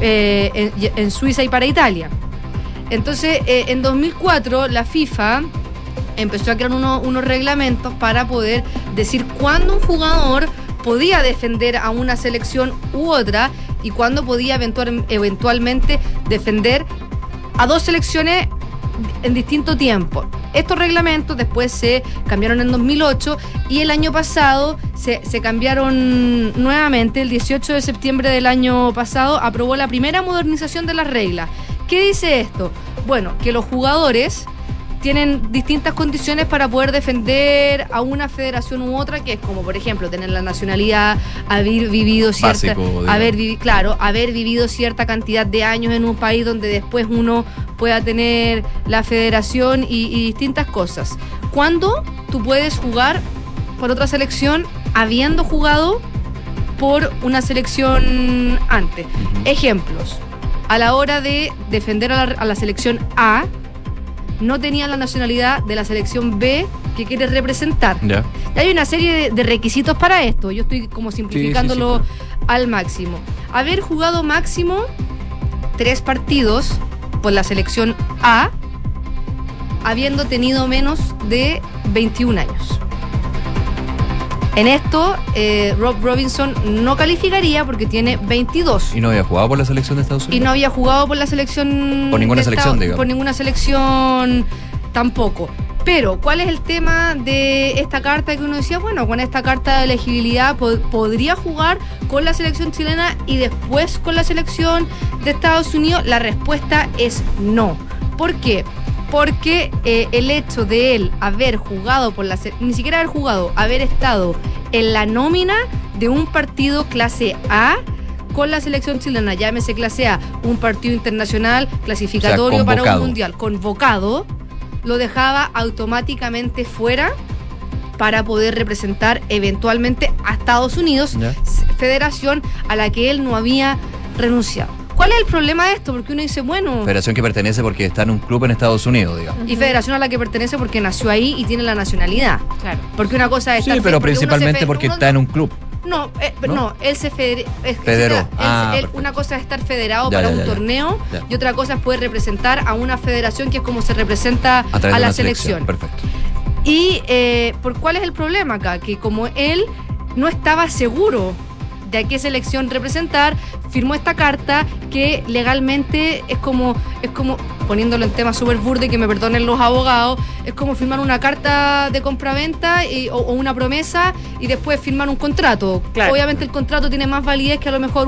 en Suiza y para Italia. Entonces, en 2004 la FIFA empezó a crear unos reglamentos para poder decir cuándo un jugador podía defender a una selección u otra y cuándo podía eventualmente defender a 2 selecciones en distinto tiempo. Estos reglamentos después se cambiaron en 2008 y el año pasado se cambiaron nuevamente. El 18 de septiembre del año pasado aprobó la primera modernización de las reglas. ¿Qué dice esto? Bueno, que los jugadores tienen distintas condiciones para poder defender a una federación u otra, que es como, por ejemplo, tener la nacionalidad, haber vivido haber vivido cierta cantidad de años en un país donde después uno pueda tener la federación y distintas cosas. ¿Cuándo tú puedes jugar por otra selección habiendo jugado por una selección antes? Ejemplos. A la hora de defender a la selección A, no tenía la nacionalidad de la selección B que quiere representar. Ya. Y hay una serie de requisitos para esto. Yo estoy como simplificándolo al máximo. Haber jugado máximo 3 partidos por la selección A, habiendo tenido menos de 21 años. En esto, Rob Robinson no calificaría porque tiene 22. ¿Y no había jugado por la selección de Estados Unidos? Y no había jugado por la selección... Por ninguna selección, digamos. Por ninguna selección tampoco. Pero, ¿cuál es el tema de esta carta que uno decía? Bueno, con esta carta de elegibilidad podría jugar con la selección chilena y después con la selección de Estados Unidos. La respuesta es no. ¿Por qué? Porque el hecho de él haber jugado ni siquiera haber jugado, haber estado en la nómina de un partido clase A con la selección chilena, llámese clase A, un partido internacional clasificatorio, o sea, para un mundial, convocado, lo dejaba automáticamente fuera para poder representar eventualmente a Estados Unidos, federación a la que él no había renunciado. ¿Cuál es el problema de esto? Porque uno dice, bueno... Federación que pertenece porque está en un club en Estados Unidos, digamos. Y federación a la que pertenece porque nació ahí y tiene la nacionalidad. Claro. Porque una cosa es... Sí, pero principalmente porque está en un club. No, él se federó. Una cosa es estar federado para un torneo y otra cosa es poder representar a una federación que es como se representa a la selección. Perfecto. Y ¿cuál es el problema acá? Que como él no estaba seguro de a qué selección representar, firmó esta carta que legalmente es como poniéndolo en temas súper burdos y que me perdonen los abogados, es como firmar una carta de compraventa o una promesa y después firmar un contrato. Claro. Obviamente el contrato tiene más validez que a lo mejor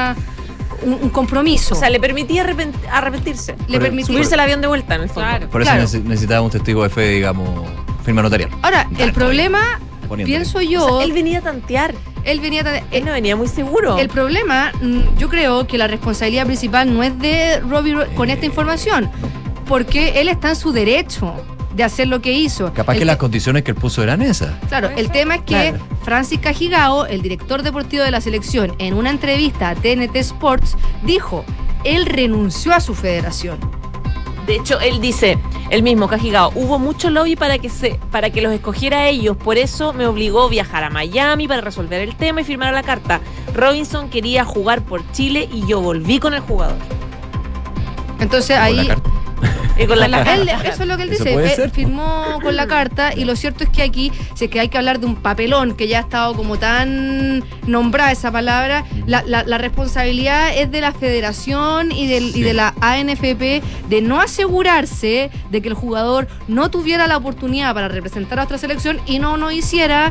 un compromiso. O sea, le permitía arrepentirse. Le permitía subirse al avión de vuelta, en el fondo. Claro. Por eso necesitaba un testigo de fe, digamos, firma notarial. Ahora, el problema, pienso yo... O sea, él venía a tantear. Él no venía muy seguro. El problema, yo creo que la responsabilidad principal no es de Robbie con esta información, porque él está en su derecho de hacer lo que hizo. Capaz que las condiciones que él puso eran esas. Claro, el tema es que Francis Cajigao, el director deportivo de la selección, en una entrevista a TNT Sports, dijo, él renunció a su federación. De hecho, él dice, el mismo Cajigao, hubo mucho lobby para que los escogiera a ellos, por eso me obligó a viajar a Miami para resolver el tema y firmar la carta. Robinson quería jugar por Chile y yo volví con el jugador. Entonces ahí... Y con la carta. Eso es lo que él dice. Él firmó con la carta y lo cierto es que aquí, si es que hay que hablar de un papelón que ya ha estado como tan nombrada esa palabra, la responsabilidad es de la federación y de la ANFP de no asegurarse de que el jugador no tuviera la oportunidad para representar a nuestra selección y no hiciera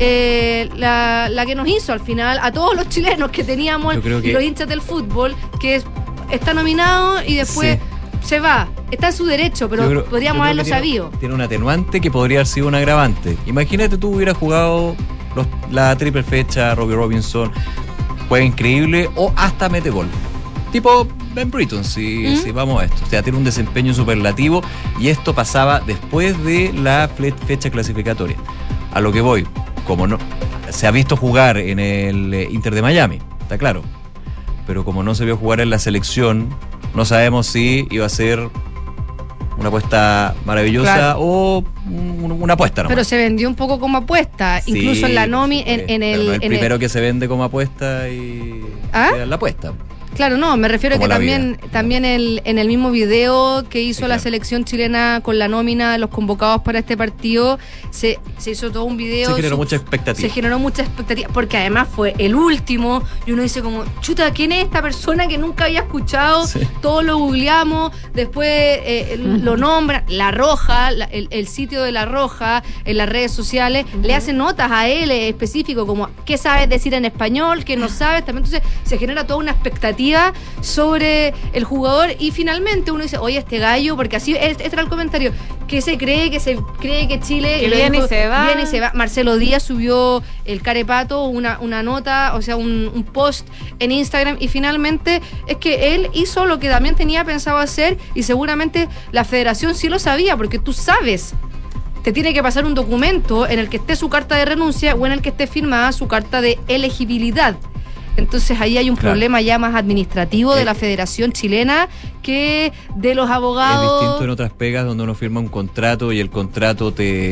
la que nos hizo al final a todos los chilenos que teníamos y los hinchas del fútbol, que está nominado y después... Se va, está en su derecho, pero podríamos haberlo sabido. Tiene un atenuante que podría haber sido un agravante. Imagínate tú hubieras jugado la triple fecha, Robbie Robinson, fue increíble, o hasta mete gol. Tipo Ben Britton, si vamos a esto. O sea, tiene un desempeño superlativo y esto pasaba después de la fecha clasificatoria. A lo que voy, como no se ha visto jugar en el Inter de Miami, está claro. Pero como no se vio jugar en la selección, no sabemos si iba a ser una apuesta maravillosa o una apuesta, ¿no? Pero se vendió un poco como apuesta, sí, incluso en la NOMI, en el... Pero no el primero que se vende como apuesta y la apuesta. Claro, no, me refiero a Como que la también en el mismo video que hizo Sí, la claro. selección chilena con la nómina de los convocados para este partido, se hizo todo un video. Se generó mucha expectativa. Se generó mucha expectativa, porque además fue el último, y uno dice como, chuta, ¿quién es esta persona que nunca había escuchado? Sí. Todos lo googleamos, después lo nombran, La Roja, el sitio de La Roja, en las redes sociales, le hacen notas a él específico, como, ¿qué sabes decir en español? ¿Qué no sabes? También, entonces se genera toda una expectativa sobre el jugador, y finalmente uno dice, oye, este gallo, porque así, este era el comentario, que se cree que Chile Que lo viene y dijo, se va. viene y se va. Marcelo Díaz subió el carepato, una nota, o sea, un post en Instagram, y finalmente es que él hizo lo que también tenía pensado hacer, y seguramente la federación sí lo sabía, porque tú sabes, te tiene que pasar un documento en el que esté su carta de renuncia o en el que esté firmada su carta de elegibilidad. Entonces ahí hay un Claro. problema ya más administrativo de la Federación Chilena que de los Es abogados. distinto en otras pegas donde uno firma un contrato y el contrato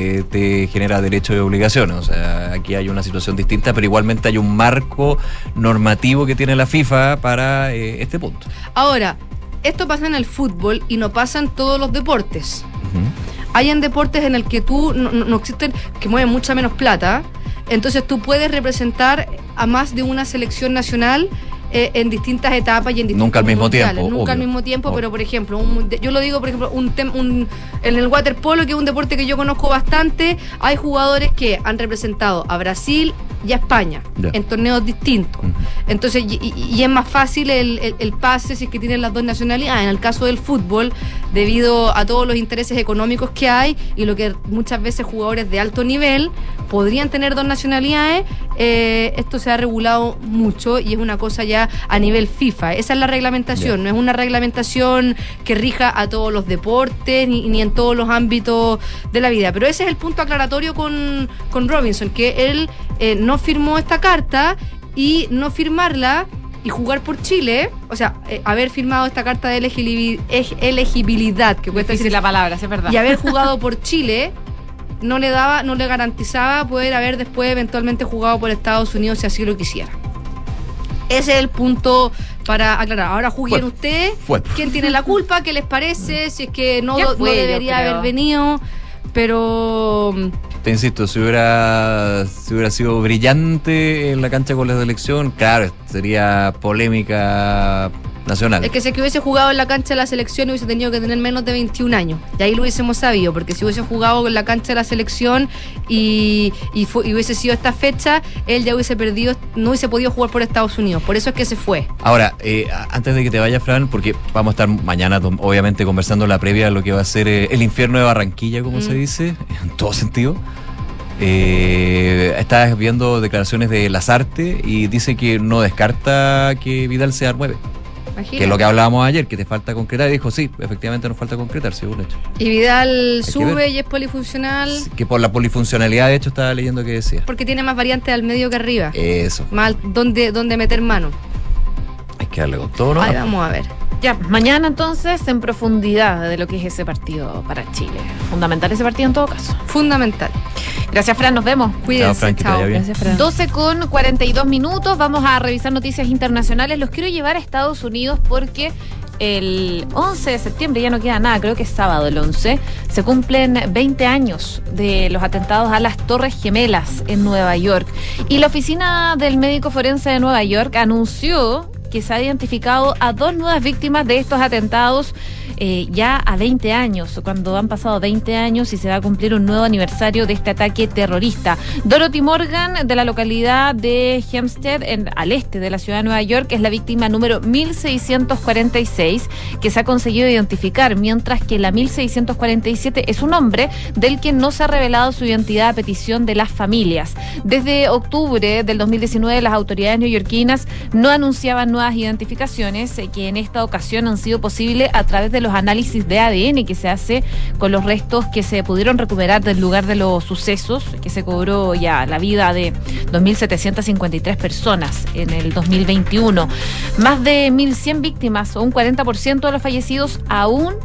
te genera derechos y obligaciones. O sea, aquí hay una situación distinta, pero igualmente hay un marco normativo que tiene la FIFA para este punto. Ahora, esto pasa en el fútbol y no pasa en todos los deportes. Hay en deportes en el que tú no existen, que mueven mucha menos plata. Entonces tú puedes representar a más de una selección nacional en distintas etapas y en distintos Nunca al mismo mundiales. tiempo, Nunca al obvio. mismo tiempo, Obvio. pero por ejemplo, yo lo digo, por ejemplo, en el waterpolo, que es un deporte que yo conozco bastante, hay jugadores que han representado a Brasil y a España Ya. en torneos distintos. Entonces, y es más fácil el pase si es que tienen las dos nacionalidades. En el caso del fútbol, debido a todos los intereses económicos que hay y lo que muchas veces jugadores de alto nivel podrían tener dos nacionalidades, esto se ha regulado mucho y es una cosa ya a nivel FIFA. Esa es la reglamentación, no es una reglamentación que rija a todos los deportes ni en todos los ámbitos de la vida. Pero ese es el punto aclaratorio con Robinson, que él no firmó esta carta, y no firmarla y jugar por Chile, o sea, haber firmado esta carta de elegibilidad, que cuesta Difícil decir la palabra, sí, es verdad. y haber jugado por Chile no le garantizaba poder haber después eventualmente jugado por Estados Unidos si así lo quisiera. Ese es el punto para aclarar. Ahora juzguen Bueno, ustedes bueno. quién tiene la culpa, qué les parece, si es que no Ya fue, yo debería creo. haber venido, pero Te insisto, si hubiera sido brillante en la cancha con la selección, claro, sería polémica nacional. es que si es que hubiese jugado en la cancha de la selección hubiese tenido que tener menos de 21 años. Y ahí lo hubiésemos sabido, porque si hubiese jugado en la cancha de la selección y hubiese sido esta fecha, él ya hubiese perdido, no hubiese podido jugar por Estados Unidos. Por eso es que se fue. Ahora, antes de que te vayas, Fran, porque vamos a estar mañana, obviamente, conversando la previa de lo que va a ser el infierno de Barranquilla, como se dice, en todo sentido. Estás viendo declaraciones de Lazarte y dice que no descarta que Vidal sea 9. Imagínate. Que es lo que hablábamos ayer, que te falta concretar. Y dijo, sí, efectivamente nos falta concretar, sí, un hecho. Y Vidal que sube ver. y es polifuncional Que por la polifuncionalidad, de hecho, estaba leyendo que decía. porque tiene más variantes al medio que arriba. Eso. Más donde meter mano. Hay que darle con todo, ¿no? Ahí vamos a ver. Ya, mañana entonces en profundidad de lo que es ese partido para Chile. Fundamental ese partido en todo caso. Fundamental. Gracias, Fran, nos vemos. Cuídense, Fran, que te chao. vaya bien. Gracias, Fran. 12:42. Vamos a revisar noticias internacionales. Los quiero llevar a Estados Unidos porque el 11 de septiembre, ya no queda nada, creo que es sábado el 11, se cumplen 20 años de los atentados a las Torres Gemelas en Nueva York. Y la oficina del médico forense de Nueva York anunció que se ha identificado a 2 nuevas víctimas de estos atentados ya a 20 años, cuando han pasado 20 años y se va a cumplir un nuevo aniversario de este ataque terrorista. Dorothy Morgan, de la localidad de Hempstead, al este de la ciudad de Nueva York, es la víctima número 1646 que se ha conseguido identificar, mientras que la 1647 es un hombre del que no se ha revelado su identidad a petición de las familias. Desde octubre del 2019, las autoridades neoyorquinas no anunciaban nuevas identificaciones que en esta ocasión han sido posibles a través de los análisis de ADN que se hace con los restos que se pudieron recuperar del lugar de los sucesos, que se cobró ya la vida de 2.753 personas en el 2021. Más de 1.100 víctimas, o un 40% de los fallecidos, aún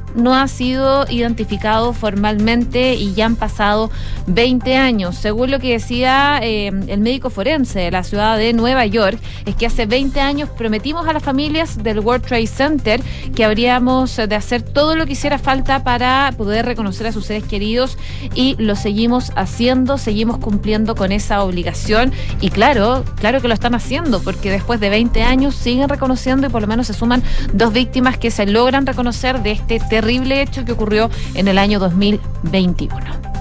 no ha sido identificado formalmente y ya han pasado 20 años. Según lo que decía el médico forense de la ciudad de Nueva York, es que hace 20 años prometimos a las familias del World Trade Center que habríamos de hacer todo lo que hiciera falta para poder reconocer a sus seres queridos, y lo seguimos haciendo, seguimos cumpliendo con esa obligación, y claro que lo están haciendo, porque después de 20 años siguen reconociendo y por lo menos se suman 2 víctimas que se logran reconocer de este terrible hecho que ocurrió en el año 2021.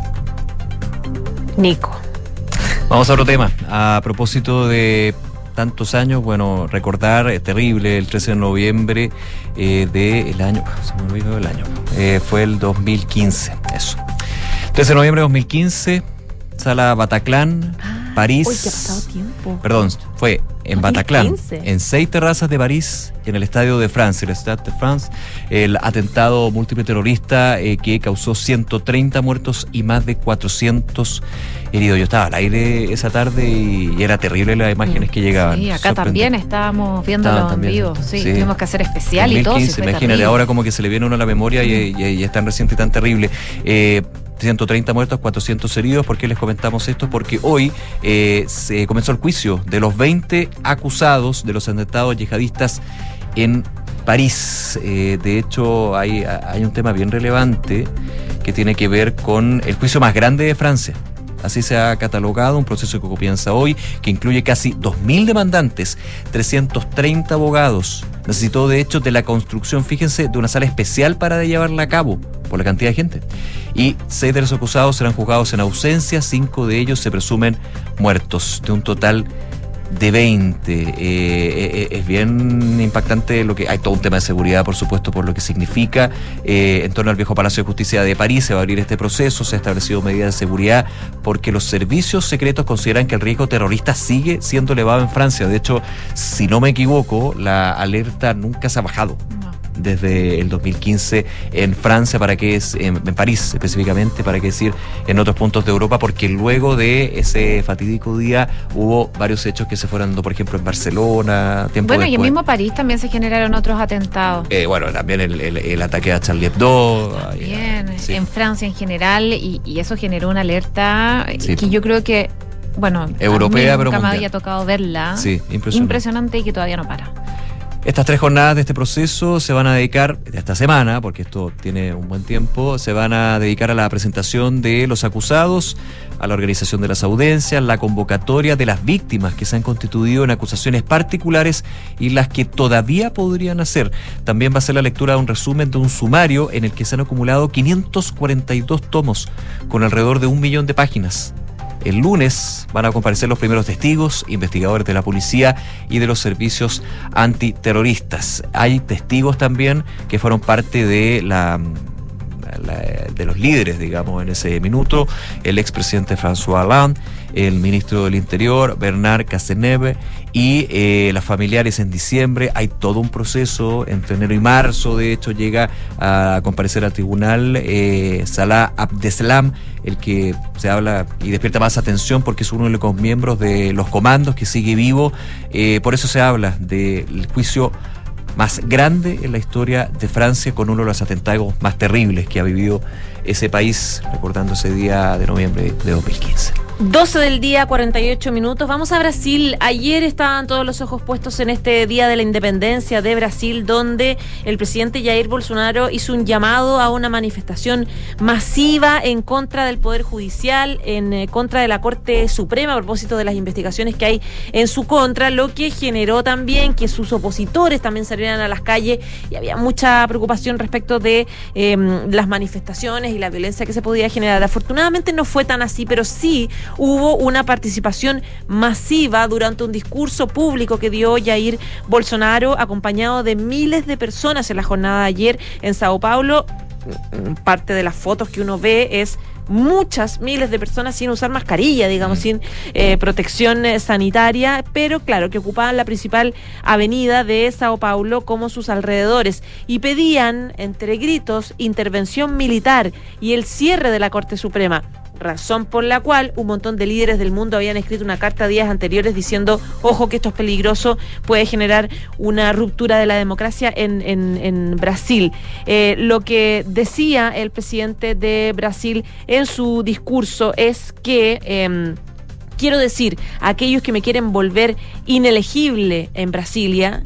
Nico. Vamos a otro tema. A propósito de tantos años, bueno, recordar, terrible, el 13 de noviembre del año, se me olvidó el año, fue el 2015, eso. 13 de noviembre de 2015, Sala Bataclan, París. Uy, que ha pasado tiempo. Perdón, fue en 2015. Bataclan, en 6 terrazas de París, en el Estadio de France, el Stade de France, el atentado múltiple terrorista que causó 130 muertos y más de 400 heridos. Yo estaba al aire esa tarde y era terrible las imágenes que llegaban. Sí, acá también estábamos viéndolo en vivo. Sí, tuvimos que hacer especial 2015, y todo. Sí, imagínate, terrible. Ahora como que se le viene a uno a la memoria y es tan reciente y tan terrible. 130 muertos, 400 heridos. ¿Por qué les comentamos esto? Porque hoy se comenzó el juicio de los 20 acusados de los atentados yihadistas en París. De hecho, hay un tema bien relevante que tiene que ver con el juicio más grande de Francia. Así se ha catalogado, un proceso que comienza hoy, que incluye casi 2.000 demandantes, 330 abogados. Necesitó, de hecho, de la construcción, fíjense, de una sala especial para llevarla a cabo, por la cantidad de gente. Y 6 de los acusados serán juzgados en ausencia, 5 de ellos se presumen muertos, de un total de 20. Es bien impactante lo que hay, todo un tema de seguridad, por supuesto, por lo que significa. En torno al viejo Palacio de Justicia de París se va a abrir este proceso, se han establecido medidas de seguridad porque los servicios secretos consideran que el riesgo terrorista sigue siendo elevado en Francia. De hecho, si no me equivoco, la alerta nunca se ha bajado desde el 2015 en Francia, para que es en París específicamente, para qué decir en otros puntos de Europa, porque luego de ese fatídico día hubo varios hechos que se fueron dando, por ejemplo en Barcelona, tiempo bueno, después. Y en mismo París también se generaron otros atentados. Bueno, también el ataque a Charlie Hebdo. También, sí. En Francia en general, y eso generó una alerta sí, que yo creo que, bueno, europea, a mí pero nunca me mundial. había tocado verla. Sí, impresionante y que todavía no para. Estas 3 jornadas de este proceso se van a dedicar, de esta semana, porque esto tiene un buen tiempo, se van a dedicar a la presentación de los acusados, a la organización de las audiencias, la convocatoria de las víctimas que se han constituido en acusaciones particulares y las que todavía podrían hacer. También va a ser la lectura de un resumen de un sumario en el que se han acumulado 542 tomos con alrededor de 1 millón de páginas. El lunes van a comparecer los primeros testigos, investigadores de la policía y de los servicios antiterroristas. Hay testigos también que fueron parte de de los líderes, digamos, en ese minuto. El expresidente François Hollande, el ministro del Interior, Bernard Cazeneuve, y las familiares en diciembre. Hay todo un proceso entre enero y marzo. De hecho, llega a comparecer al tribunal Salah Abdeslam, el que se habla y despierta más atención porque es uno de los miembros de los comandos que sigue vivo. Por eso se habla del juicio más grande en la historia de Francia, con uno de los atentados más terribles que ha vivido ese país, recordando ese día de noviembre de 2015. 12 del día, 48 minutos. Vamos a Brasil. Ayer estaban todos los ojos puestos en este Día de la Independencia de Brasil, donde el presidente Jair Bolsonaro hizo un llamado a una manifestación masiva en contra del Poder Judicial, en contra de la Corte Suprema, a propósito de las investigaciones que hay en su contra, lo que generó también que sus opositores también salieran a las calles, y había mucha preocupación respecto de las manifestaciones y la violencia que se podía generar. Afortunadamente no fue tan así, pero sí hubo una participación masiva durante un discurso público que dio Jair Bolsonaro, acompañado de miles de personas en la jornada de ayer en Sao Paulo. Parte de las fotos que uno ve es muchas, miles de personas sin usar mascarilla, digamos, sin protección sanitaria, pero claro, que ocupaban la principal avenida de Sao Paulo como sus alrededores, y pedían, entre gritos, intervención militar y el cierre de la Corte Suprema. razón por la cual un montón de líderes del mundo habían escrito una carta días anteriores diciendo, ojo que esto es peligroso, puede generar una ruptura de la democracia en Brasil. Lo que decía el presidente de Brasil en su discurso es que quiero decir, a aquellos que me quieren volver inelegible en Brasilia,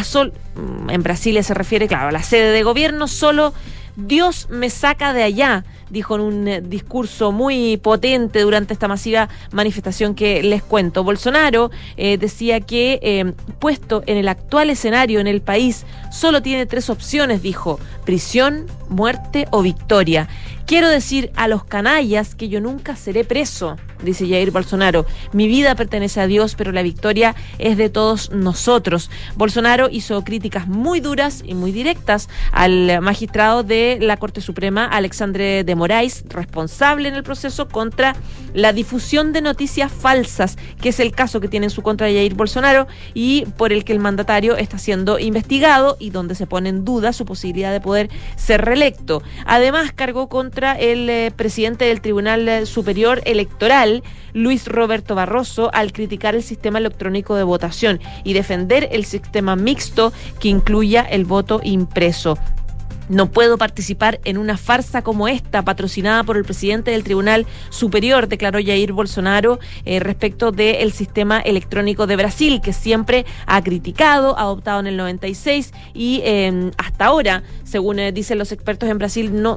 en Brasilia se refiere, claro, a la sede de gobierno, solo Dios me saca de allá, dijo en un discurso muy potente durante esta masiva manifestación que les cuento. Bolsonaro decía que puesto en el actual escenario en el país, solo tiene 3 opciones, dijo: prisión, muerte o victoria. Quiero decir a los canallas que yo nunca seré preso, dice Jair Bolsonaro. Mi vida pertenece a Dios, pero la victoria es de todos nosotros. Bolsonaro hizo críticas muy duras y muy directas al magistrado de la Corte Suprema, Alexandre de Moraes, responsable en el proceso contra la difusión de noticias falsas, que es el caso que tiene en su contra Jair Bolsonaro y por el que el mandatario está siendo investigado y donde se pone en duda su posibilidad de poder ser reelecto. Además, cargó contra el presidente del Tribunal Superior Electoral, Luis Roberto Barroso, al criticar el sistema electrónico de votación y defender el sistema mixto que incluya el voto impreso. No puedo participar en una farsa como esta, patrocinada por el presidente del Tribunal Superior, declaró Jair Bolsonaro respecto del sistema electrónico de Brasil, que siempre ha criticado, adoptado en el 96 y hasta ahora, según dicen los expertos en Brasil, no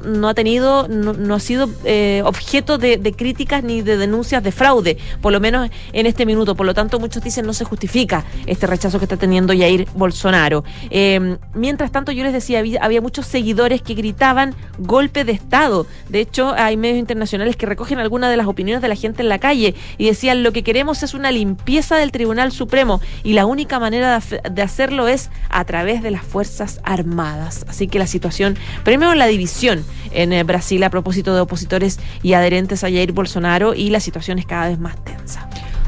ha sido objeto de críticas ni de denuncias de fraude, por lo menos en este minuto. Por lo tanto, muchos dicen no se justifica este rechazo que está teniendo Jair Bolsonaro. Mientras tanto, yo les decía, había muchos seguidores que gritaban golpe de Estado. De hecho, hay medios internacionales que recogen algunas de las opiniones de la gente en la calle y decían: lo que queremos es una limpieza del Tribunal Supremo y la única manera de hacerlo es a través de las Fuerzas Armadas. Así que la situación, primero la división en Brasil a propósito de opositores y adherentes a Jair Bolsonaro, y la situación es cada vez más tensa.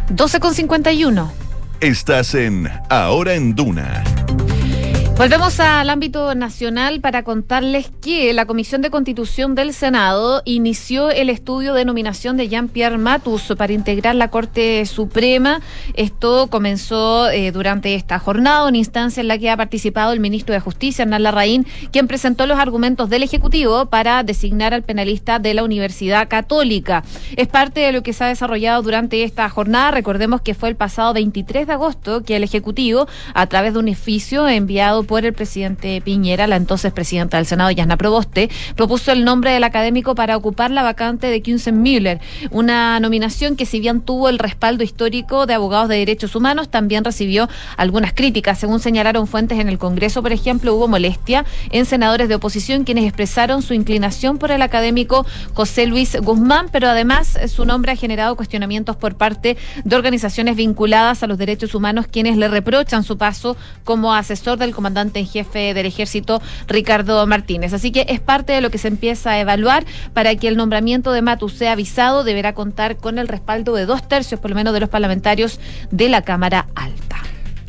12:51. Estás en Ahora en Duna. Volvemos al ámbito nacional para contarles que la Comisión de Constitución del Senado inició el estudio de nominación de Jean-Pierre Matus para integrar la Corte Suprema. Esto comenzó durante esta jornada, una instancia en la que ha participado el ministro de Justicia, Hernán Larraín, quien presentó los argumentos del Ejecutivo para designar al penalista de la Universidad Católica. Es parte de lo que se ha desarrollado durante esta jornada. Recordemos que fue el pasado 23 de agosto que el Ejecutivo, a través de un oficio enviado por el presidente Piñera, la entonces presidenta del Senado, Yasna Proboste, propuso el nombre del académico para ocupar la vacante de Kunzenmüller, una nominación que, si bien tuvo el respaldo histórico de abogados de derechos humanos, también recibió algunas críticas. Según señalaron fuentes en el Congreso, por ejemplo, hubo molestia en senadores de oposición quienes expresaron su inclinación por el académico José Luis Guzmán, pero además su nombre ha generado cuestionamientos por parte de organizaciones vinculadas a los derechos humanos, quienes le reprochan su paso como asesor del comandante en jefe del Ejército, Ricardo Martínez. Así que es parte de lo que se empieza a evaluar. Para que el nombramiento de Matus sea avisado, deberá contar con el respaldo de 2/3, por lo menos, de los parlamentarios de la Cámara Alta.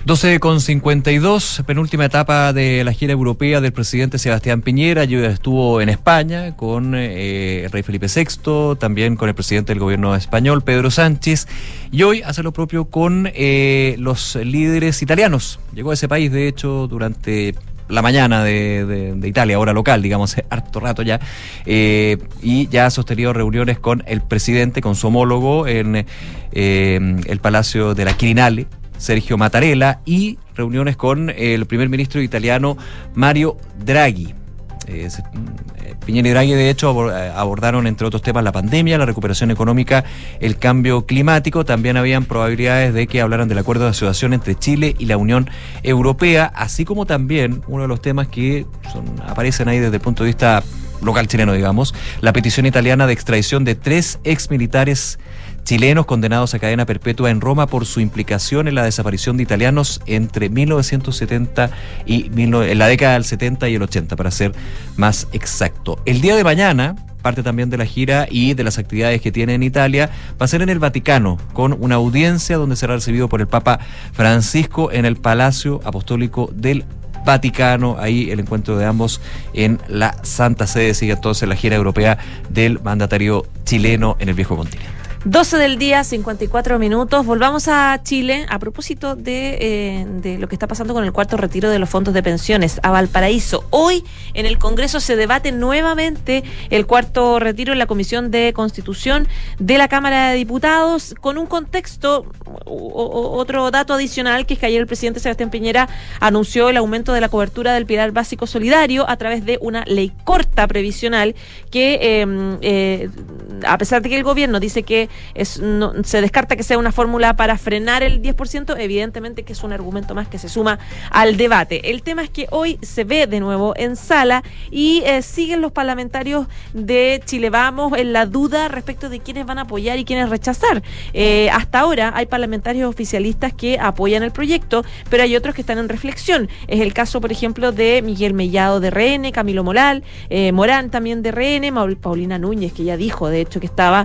12:52, penúltima etapa de la gira europea del presidente Sebastián Piñera. Yo estuvo en España con el rey Felipe VI, también con el presidente del gobierno español, Pedro Sánchez, y hoy hace lo propio con los líderes italianos. Llegó a ese país, de hecho, durante la mañana de Italia, hora local, digamos, harto rato ya, y ya ha sostenido reuniones con el presidente, con su homólogo en el Palacio de la Quirinale, Sergio Mattarella, y reuniones con el primer ministro italiano Mario Draghi. Piñera y Draghi, de hecho, abordaron, entre otros temas, la pandemia, la recuperación económica, el cambio climático. También habían probabilidades de que hablaran del acuerdo de asociación entre Chile y la Unión Europea, así como también uno de los temas que aparecen ahí desde el punto de vista local chileno, digamos, la petición italiana de extradición de 3 exmilitares chilenos condenados a cadena perpetua en Roma por su implicación en la desaparición de italianos entre 1970 y en la década del 70 y el 80, para ser más exacto. El día de mañana, parte también de la gira y de las actividades que tiene en Italia, va a ser en el Vaticano, con una audiencia donde será recibido por el Papa Francisco en el Palacio Apostólico del Vaticano. Ahí el encuentro de ambos en la Santa Sede. Sigue entonces la gira europea del mandatario chileno en el viejo continente. 12 del día, 54 minutos. Volvamos a Chile a propósito de lo que está pasando con el cuarto retiro de los fondos de pensiones a Valparaíso. Hoy en el Congreso se debate nuevamente el cuarto retiro en la Comisión de Constitución de la Cámara de Diputados, con un contexto, otro dato adicional, que es que ayer el presidente Sebastián Piñera anunció el aumento de la cobertura del pilar básico solidario a través de una ley corta previsional que, a pesar de que el gobierno dice que se descarta que sea una fórmula para frenar el 10%, evidentemente que es un argumento más que se suma al debate. El tema es que hoy se ve de nuevo en sala y siguen los parlamentarios de Chile Vamos en la duda respecto de quiénes van a apoyar y quiénes rechazar. Hasta ahora hay parlamentarios oficialistas que apoyan el proyecto, pero hay otros que están en reflexión. Es el caso, por ejemplo, de Miguel Mellado de RN, Camilo Morán también de RN, Paulina Núñez, que ya dijo, de hecho, que estaba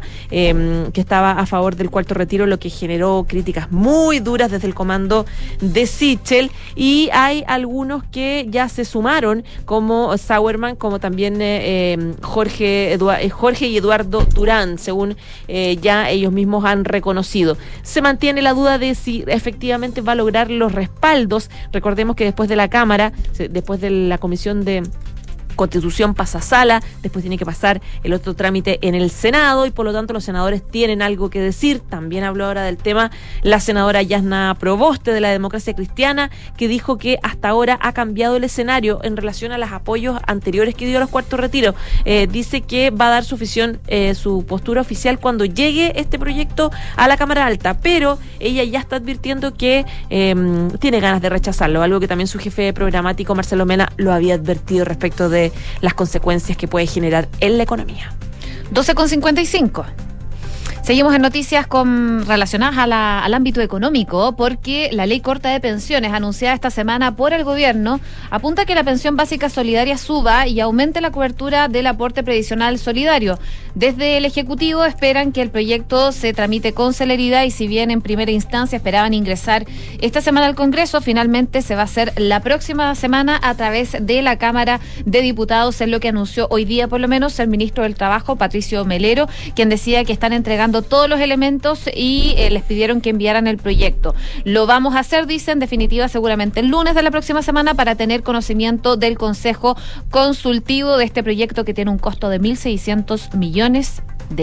a favor del cuarto retiro, lo que generó críticas muy duras desde el comando de Sichel, y hay algunos que ya se sumaron, como Sauerman, como también Jorge y Eduardo Durán, según ya ellos mismos han reconocido. Se mantiene la duda de si efectivamente va a lograr los respaldos. Recordemos que después de la Cámara, después de la Comisión de Constitución pasa a sala, después tiene que pasar el otro trámite en el Senado, y por lo tanto los senadores tienen algo que decir. También habló ahora del tema la senadora Yasna Proboste de la Democracia Cristiana, que dijo que hasta ahora ha cambiado el escenario en relación a los apoyos anteriores que dio a los cuartos retiros. Dice que va a dar su postura oficial cuando llegue este proyecto a la Cámara Alta, pero ella ya está advirtiendo que tiene ganas de rechazarlo, algo que también su jefe programático Marcelo Mena lo había advertido respecto de las consecuencias que puede generar en la economía. 12:55. Seguimos en noticias relacionadas al ámbito económico, porque la ley corta de pensiones anunciada esta semana por el gobierno apunta a que la pensión básica solidaria suba y aumente la cobertura del aporte previsional solidario. Desde el Ejecutivo esperan que el proyecto se tramite con celeridad, y si bien en primera instancia esperaban ingresar esta semana al Congreso, finalmente se va a hacer la próxima semana a través de la Cámara de Diputados, es lo que anunció hoy día por lo menos el ministro del Trabajo, Patricio Melero, quien decía que están entregando todos los elementos y les pidieron que enviaran el proyecto. Lo vamos a hacer, dicen, definitiva seguramente el lunes de la próxima semana, para tener conocimiento del Consejo Consultivo de este proyecto que tiene un costo de $1.600 millones.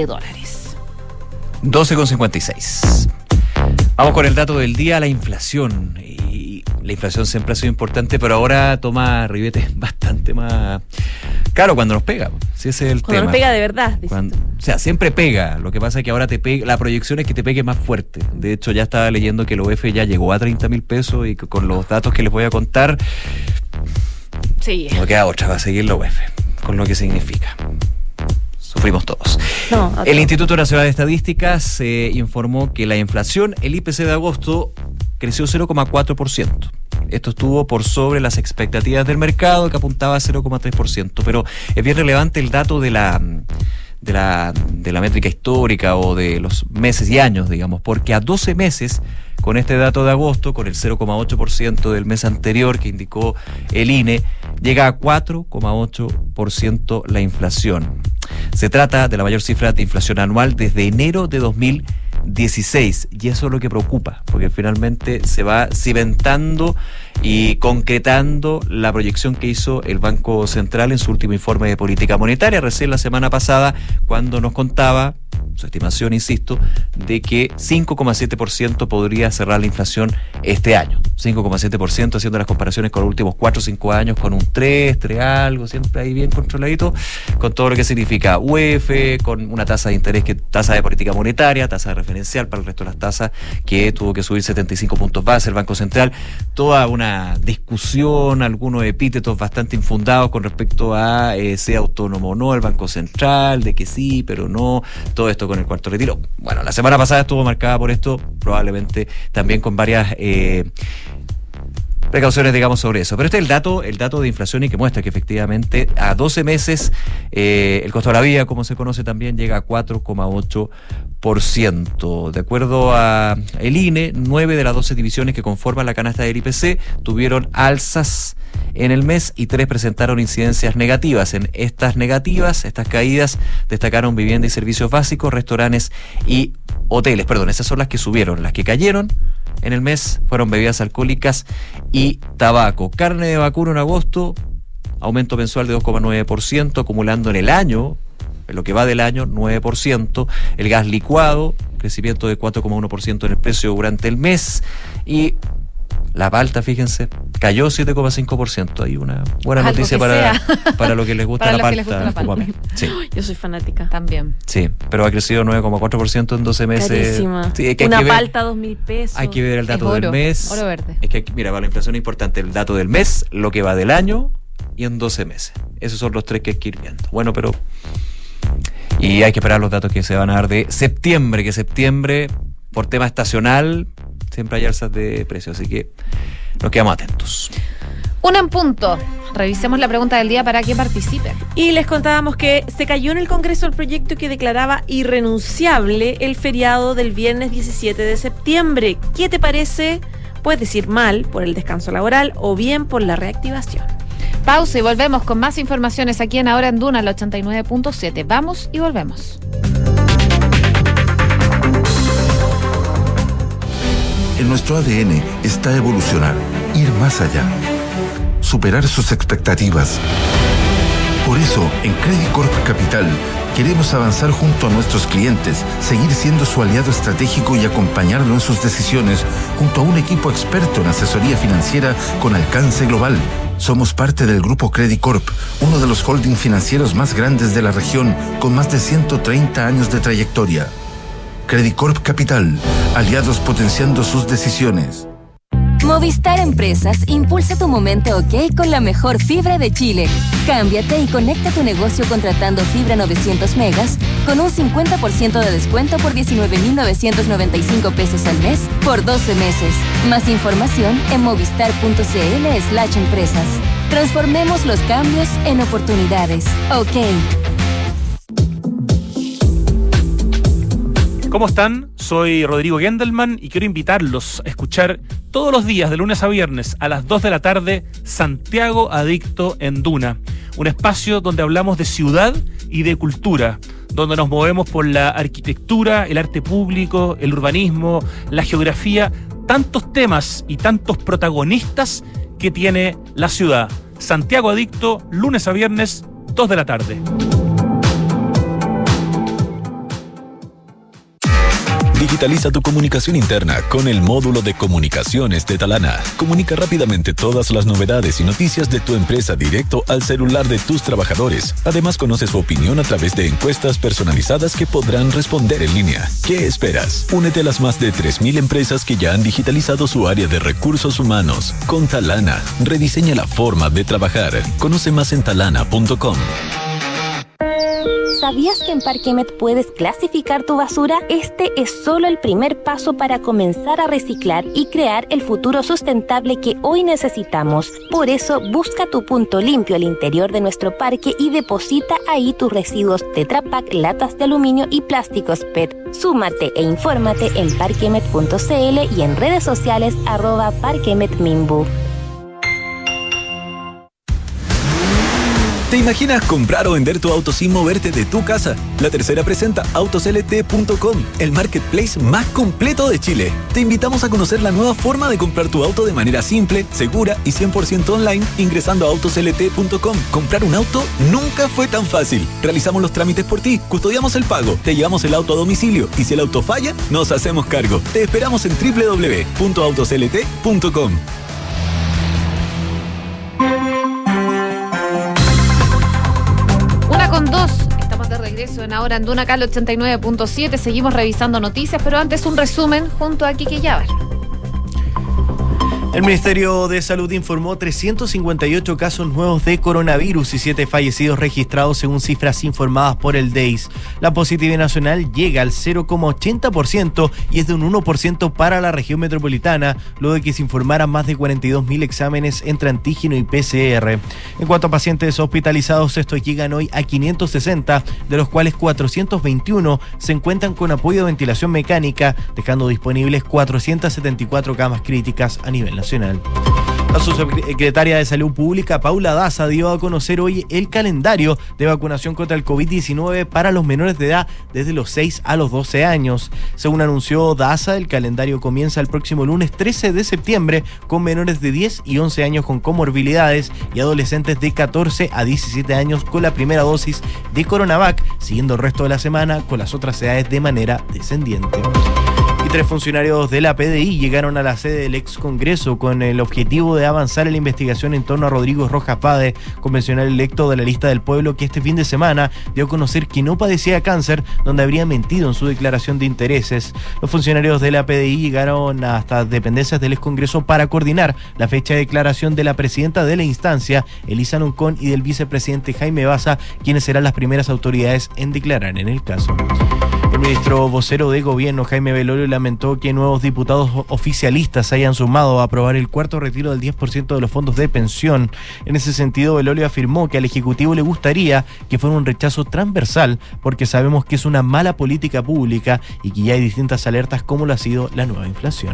12:56. Vamos con el dato del día, la inflación. Y la inflación siempre ha sido importante, pero ahora toma ribetes bastante más caro cuando nos pega. Si ese es el cuando tema. Nos pega de verdad. O sea, siempre pega. Lo que pasa es que ahora la proyección es que te pegue más fuerte. De hecho, ya estaba leyendo que el OEF ya llegó a 30.000 pesos, y con los datos que les voy a contar, sí, no queda otra, va a seguir la OEF, con lo que significa. Sufrimos todos. El Instituto Nacional de Estadísticas informó que la inflación, el IPC de agosto, creció 0,4%. Esto estuvo por sobre las expectativas del mercado, que apuntaba a 0,3%. Pero es bien relevante el dato de la métrica histórica, o de los meses y años, digamos, porque a 12 meses, con este dato de agosto, con el 0,8% del mes anterior que indicó el INE, llega a 4,8% la inflación. Se trata de la mayor cifra de inflación anual desde enero de 2016, y eso es lo que preocupa, porque finalmente se va cimentando y concretando la proyección que hizo el Banco Central en su último informe de política monetaria, recién la semana pasada, cuando nos contaba su estimación, insisto, de que 5,7% podría cerrar la inflación este año. 5,7%, haciendo las comparaciones con los últimos 4 o 5 años, con un 3 algo, siempre ahí bien controladito, con todo lo que significa UEF, con una tasa de interés, tasa de política monetaria, tasa de referencial para el resto de las tasas, que tuvo que subir 75 puntos base el Banco Central. Toda una discusión, algunos epítetos bastante infundados con respecto a sea autónomo o no el Banco Central, de que sí, pero no, todo esto con el cuarto retiro. Bueno, la semana pasada estuvo marcada por esto, probablemente también con varias precauciones, digamos, sobre eso. Pero este es el dato de inflación, y que muestra que efectivamente a 12 meses el costo de la vida, como se conoce también, llega a 4,8%. De acuerdo a el INE, 9 de las 12 divisiones que conforman la canasta del IPC tuvieron alzas en el mes y 3 presentaron incidencias negativas. En estas caídas, destacaron vivienda y servicios básicos, restaurantes y hoteles. Perdón, esas son las que subieron. Las que cayeron en el mes fueron bebidas alcohólicas y tabaco. Carne de vacuno en agosto, aumento mensual de 2,9%, acumulando en el año, en lo que va del año, 9%. El gas licuado, crecimiento de 4,1% en el precio durante el mes. Y la palta, fíjense, cayó 7,5%. Hay una buena Algo noticia para lo que les gusta la palta. Sí. Yo soy fanática. También. Sí, pero ha crecido 9,4% en 12 meses. Carísima. Sí, que una palta, 2.000 pesos. Hay que ver el dato del mes. Oro verde. Es que, mira, para la inflación es importante el dato del mes, lo que va del año y en 12 meses. Esos son los 3 que hay que ir viendo. Bueno, pero... Y hay que esperar los datos que se van a dar de septiembre, que septiembre, por tema estacional, siempre hay alzas de precios, así que nos quedamos atentos. 1 en punto. Revisemos la pregunta del día para que participen. Y les contábamos que se cayó en el Congreso el proyecto que declaraba irrenunciable el feriado del viernes 17 de septiembre. ¿Qué te parece? Puedes decir mal por el descanso laboral o bien por la reactivación. Pausa y volvemos con más informaciones aquí en Ahora en Duna, el 89.7. Vamos y volvemos. En nuestro ADN está evolucionar, ir más allá, superar sus expectativas. Por eso, en Credit Corp Capital, queremos avanzar junto a nuestros clientes, seguir siendo su aliado estratégico y acompañarlo en sus decisiones junto a un equipo experto en asesoría financiera con alcance global. Somos parte del Grupo Credit Corp, uno de los holding financieros más grandes de la región, con más de 130 años de trayectoria. Credit Corp Capital, aliados potenciando sus decisiones. Movistar Empresas impulsa tu momento OK con la mejor fibra de Chile. Cámbiate y conecta tu negocio contratando fibra 900 megas con un 50% de descuento por 19.995 pesos al mes por 12 meses. Más información en movistar.cl/empresas. Transformemos los cambios en oportunidades. OK. ¿Cómo están? Soy Rodrigo Gendelman y quiero invitarlos a escuchar todos los días, de lunes a viernes, a las 2 de la tarde, Santiago Adicto en Duna. Un espacio donde hablamos de ciudad y de cultura, donde nos movemos por la arquitectura, el arte público, el urbanismo, la geografía, tantos temas y tantos protagonistas que tiene la ciudad. Santiago Adicto, lunes a viernes, 2 de la tarde. Digitaliza tu comunicación interna con el módulo de comunicaciones de Talana. Comunica rápidamente todas las novedades y noticias de tu empresa directo al celular de tus trabajadores. Además, conoce su opinión a través de encuestas personalizadas que podrán responder en línea. ¿Qué esperas? Únete a las más de 3.000 empresas que ya han digitalizado su área de recursos humanos. Con Talana, rediseña la forma de trabajar. Conoce más en talana.com. ¿Sabías que en Parquemet puedes clasificar tu basura? Este es solo el primer paso para comenzar a reciclar y crear el futuro sustentable que hoy necesitamos. Por eso, busca tu punto limpio al interior de nuestro parque y deposita ahí tus residuos Tetra Pak, latas de aluminio y plásticos PET. Súmate e infórmate en parquemet.cl y en redes sociales @parquemetmimbu. ¿Te imaginas comprar o vender tu auto sin moverte de tu casa? La Tercera presenta autoslt.com, el marketplace más completo de Chile. Te invitamos a conocer la nueva forma de comprar tu auto de manera simple, segura y 100% online ingresando a autoslt.com. Comprar un auto nunca fue tan fácil. Realizamos los trámites por ti, custodiamos el pago, te llevamos el auto a domicilio y si el auto falla, nos hacemos cargo. Te esperamos en www.autoslt.com. 1:02. Estamos de regreso en Ahora en Duna, acá al 89.7. Seguimos revisando noticias, pero antes un resumen junto a Kike Yabar. El Ministerio de Salud informó 358 casos nuevos de coronavirus y 7 fallecidos registrados según cifras informadas por el DEIS. La positividad nacional llega al 0,80% y es de un 1% para la región metropolitana, luego de que se informaran más de 42.000 exámenes entre antígeno y PCR. En cuanto a pacientes hospitalizados, estos llegan hoy a 560, de los cuales 421 se encuentran con apoyo de ventilación mecánica, dejando disponibles 474 camas críticas a nivel nacional. La subsecretaria de Salud Pública, Paula Daza, dio a conocer hoy el calendario de vacunación contra el COVID-19 para los menores de edad desde los 6 a los 12 años. Según anunció Daza, el calendario comienza el próximo lunes 13 de septiembre con menores de 10 y 11 años con comorbilidades y adolescentes de 14 a 17 años con la primera dosis de Coronavac, siguiendo el resto de la semana con las otras edades de manera descendiente. Y 3 funcionarios de la PDI llegaron a la sede del ex Congreso con el objetivo de avanzar en la investigación en torno a Rodrigo Rojas Pade, convencional electo de la lista del pueblo, que este fin de semana dio a conocer que no padecía cáncer, donde habría mentido en su declaración de intereses. Los funcionarios de la PDI llegaron hasta dependencias del ex Congreso para coordinar la fecha de declaración de la presidenta de la instancia, Elisa Nuncón, y del vicepresidente Jaime Baza, quienes serán las primeras autoridades en declarar en el caso. El ministro vocero de Gobierno, Jaime Belolio, lamentó que nuevos diputados oficialistas hayan sumado a aprobar el cuarto retiro del 10% de los fondos de pensión. En ese sentido, Belolio afirmó que al Ejecutivo le gustaría que fuera un rechazo transversal, porque sabemos que es una mala política pública y que ya hay distintas alertas como lo ha sido la nueva inflación.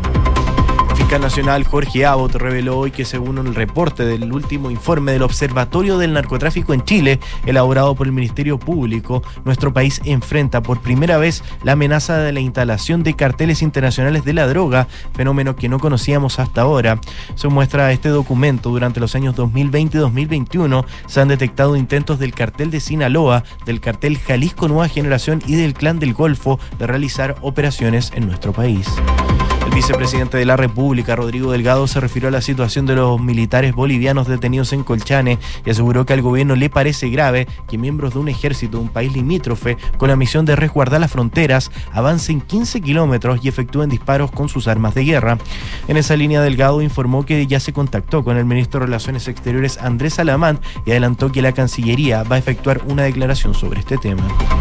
El fiscal nacional Jorge Abot reveló hoy que, según el reporte del último informe del Observatorio del Narcotráfico en Chile, elaborado por el Ministerio Público, nuestro país enfrenta por primera vez la amenaza de la instalación de carteles internacionales de la droga, fenómeno que no conocíamos hasta ahora. Se muestra este documento. Durante los años 2020 y 2021 se han detectado intentos del cartel de Sinaloa, del cartel Jalisco Nueva Generación y del Clan del Golfo de realizar operaciones en nuestro país. El vicepresidente de la República, Rodrigo Delgado, se refirió a la situación de los militares bolivianos detenidos en Colchane y aseguró que al gobierno le parece grave que miembros de un ejército de un país limítrofe con la misión de resguardar las fronteras avancen 15 kilómetros y efectúen disparos con sus armas de guerra. En esa línea, Delgado informó que ya se contactó con el ministro de Relaciones Exteriores, Andrés Alamán, y adelantó que la Cancillería va a efectuar una declaración sobre este tema.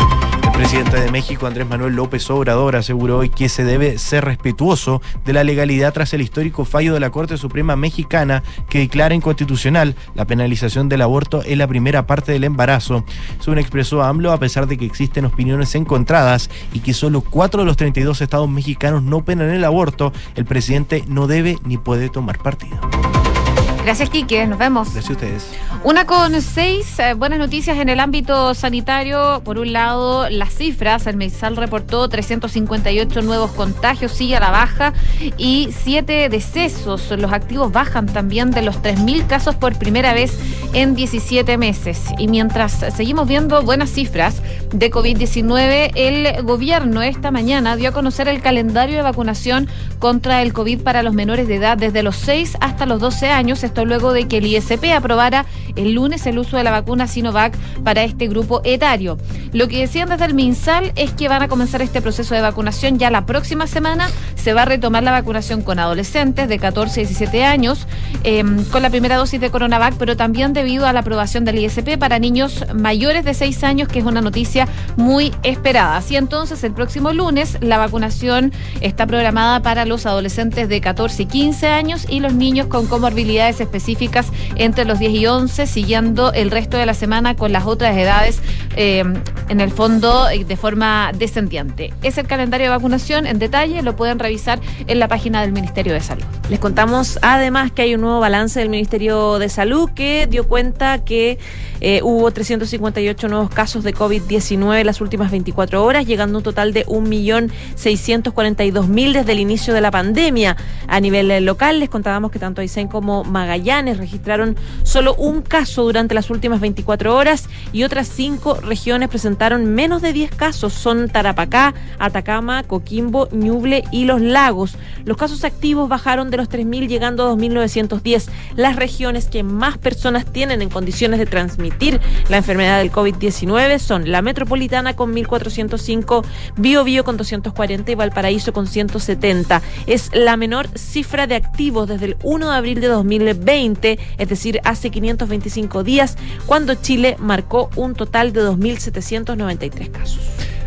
El presidente de México, Andrés Manuel López Obrador, aseguró hoy que se debe ser respetuoso de la legalidad tras el histórico fallo de la Corte Suprema Mexicana que declara inconstitucional la penalización del aborto en la primera parte del embarazo. Según expresó AMLO, a pesar de que existen opiniones encontradas y que solo 4 de los 32 estados mexicanos no penan el aborto, el presidente no debe ni puede tomar partido. Gracias, Quique. Nos vemos. Gracias a ustedes. 1:06, buenas noticias en el ámbito sanitario. Por un lado, las cifras. El MinSal reportó 358 nuevos contagios, sigue a la baja, y 7 decesos. Los activos bajan también de los 3.000 casos por primera vez en 17 meses. Y mientras seguimos viendo buenas cifras de COVID-19, el gobierno esta mañana dio a conocer el calendario de vacunación contra el COVID para los menores de edad desde los 6 hasta los 12 años. Esto luego de que el ISP aprobara el lunes el uso de la vacuna Sinovac para este grupo etario. Lo que decían desde el MinSal es que van a comenzar este proceso de vacunación ya la próxima semana. Se va a retomar la vacunación con adolescentes de 14 a 17 años con la primera dosis de Coronavac, pero también debido a la aprobación del ISP para niños mayores de 6 años, que es una noticia muy esperada. Así entonces, el próximo lunes la vacunación está programada para los adolescentes de 14 y 15 años y los niños con comorbilidades específicas entre los 10 y 11, siguiendo el resto de la semana con las otras edades en el fondo de forma descendiente. Es el calendario de vacunación en detalle, lo pueden revisar en la página del Ministerio de Salud. Les contamos además que hay un nuevo balance del Ministerio de Salud que dio cuenta que hubo 358 nuevos casos de COVID-19 en las últimas 24 horas, llegando a un total de 1.642.000 desde el inicio de la pandemia. A nivel local, les contábamos que tanto Aysén como Magallanes registraron solo un caso durante las últimas 24 horas y otras 5 regiones presentaron menos de 10 casos. Son Tarapacá, Atacama, Coquimbo, Ñuble y Los Lagos. Los casos activos bajaron de los 3.000 llegando a 2.910. Las regiones que más personas tienen en condiciones de transmitir la enfermedad del COVID-19 son la metropolitana con 1.405, Biobío con 240 y Valparaíso con 170. Es la menor cifra de activos desde el 1 de abril de 2020, es decir, hace 525 días, cuando Chile marcó un total de 2.793 casos.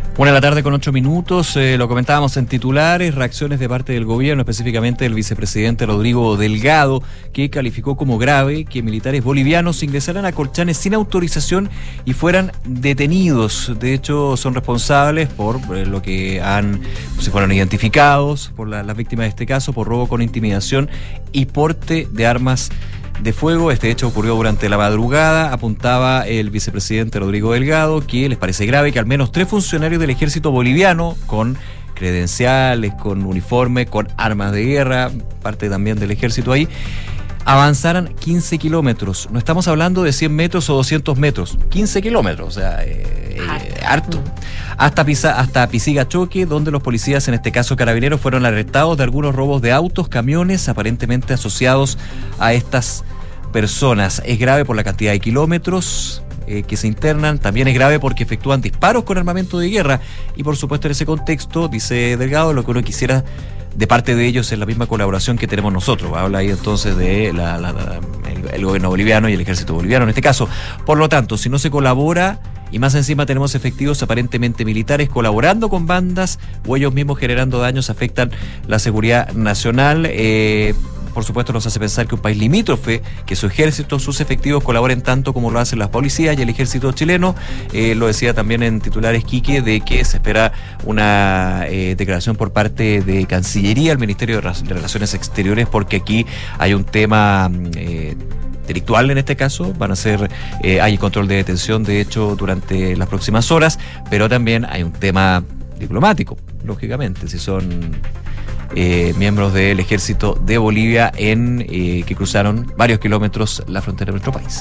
1:08 p.m, lo comentábamos en titulares, reacciones de parte del gobierno, específicamente del vicepresidente Rodrigo Delgado, que calificó como grave que militares bolivianos ingresaran a Colchane sin autorización y fueran detenidos. De hecho, son responsables por lo que se fueron identificados por las víctimas de este caso, por robo con intimidación y porte de armas de fuego. Este hecho ocurrió durante la madrugada. Apuntaba el vicepresidente Rodrigo Delgado que les parece grave que al menos 3 funcionarios del ejército boliviano con credenciales, con uniforme, con armas de guerra, parte también del ejército ahí, avanzaran 15 kilómetros. No estamos hablando de 100 metros o 200 metros, 15 kilómetros, o sea, harto. Hasta Pisigachoque, donde los policías, en este caso carabineros, fueron arrestados de algunos robos de autos, camiones, aparentemente asociados a estas personas. Es grave por la cantidad de kilómetros que se internan, también es grave porque efectúan disparos con armamento de guerra y por supuesto en ese contexto, dice Delgado, lo que uno quisiera de parte de ellos es la misma colaboración que tenemos nosotros. Habla ahí entonces de el gobierno boliviano y el ejército boliviano en este caso. Por lo tanto, si no se colabora y más encima tenemos efectivos aparentemente militares colaborando con bandas o ellos mismos generando daños, afectan la seguridad nacional. Por supuesto nos hace pensar que un país limítrofe, que su ejército, sus efectivos colaboren tanto como lo hacen las policías y el ejército chileno. Lo decía también en titulares Quique, de que se espera una declaración por parte de Cancillería, el Ministerio de Relaciones Exteriores, porque aquí hay un tema delictual en este caso, hay control de detención de hecho durante las próximas horas, pero también hay un tema diplomático, lógicamente, si son miembros del ejército de Bolivia que cruzaron varios kilómetros la frontera de nuestro país.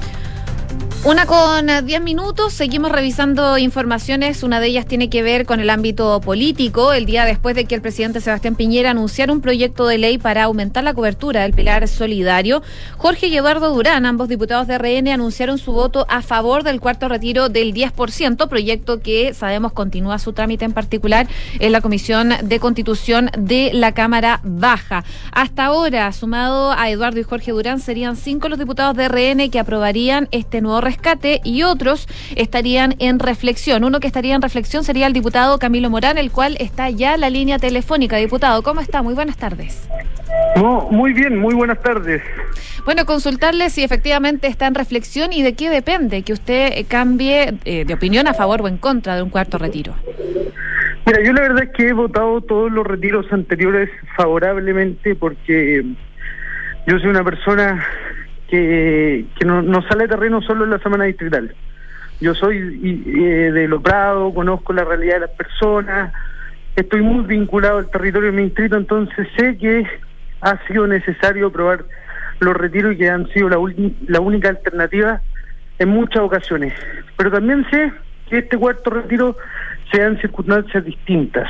1:10 p.m, seguimos revisando informaciones, una de ellas tiene que ver con el ámbito político, el día después de que el presidente Sebastián Piñera anunciara un proyecto de ley para aumentar la cobertura del pilar solidario. Jorge y Eduardo Durán, ambos diputados de RN, anunciaron su voto a favor del cuarto retiro del 10%, proyecto que sabemos continúa su trámite en particular en la Comisión de Constitución de la Cámara Baja. Hasta ahora, sumado a Eduardo y Jorge Durán, serían 5 los diputados de RN que aprobarían este nuevo rescate y otros estarían en reflexión. Uno que estaría en reflexión sería el diputado Camilo Morán, el cual está ya en la línea telefónica. Diputado, ¿cómo está? Muy buenas tardes. Muy bien, muy buenas tardes. Bueno, consultarle si efectivamente está en reflexión y de qué depende que usted cambie de opinión a favor o en contra de un cuarto retiro. Mira, yo la verdad es que he votado todos los retiros anteriores favorablemente porque yo soy una persona que no sale de terreno solo en la semana distrital. Yo soy de Lo Prado, conozco la realidad de las personas, estoy muy vinculado al territorio de mi distrito, entonces sé que ha sido necesario aprobar los retiros y que han sido la única alternativa en muchas ocasiones. Pero también sé que este cuarto retiro se da en circunstancias distintas,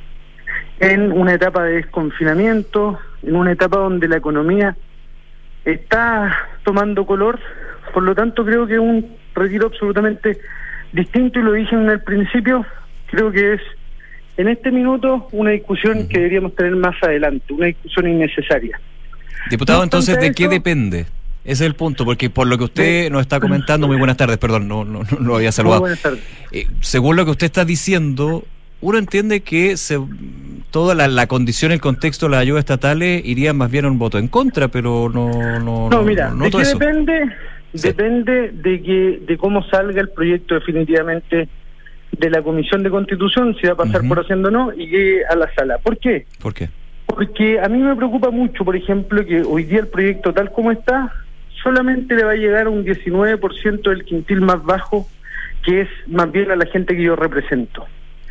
en una etapa de desconfinamiento, en una etapa donde la economía está tomando color, por lo tanto creo que es un retiro absolutamente distinto y lo dije en el principio, creo que es en este minuto una discusión que deberíamos tener más adelante, una discusión innecesaria. Diputado, entonces, ¿de qué depende? Ese es el punto, porque por lo que usted nos está comentando, muy buenas tardes, perdón, no lo había saludado. Muy buenas tardes. Según lo que usted está diciendo, uno entiende que toda la condición, el contexto de las ayudas estatales iría más bien a un voto en contra, pero no mira, no ¿de todo qué eso. depende? Sí. Depende de cómo salga el proyecto definitivamente de la Comisión de Constitución, si va a pasar por haciendo o no, y llegue a la sala. ¿Por qué? ¿Por qué? Porque a mí me preocupa mucho, por ejemplo, que hoy día el proyecto tal como está, solamente le va a llegar a un 19% del quintil más bajo, que es más bien a la gente que yo represento.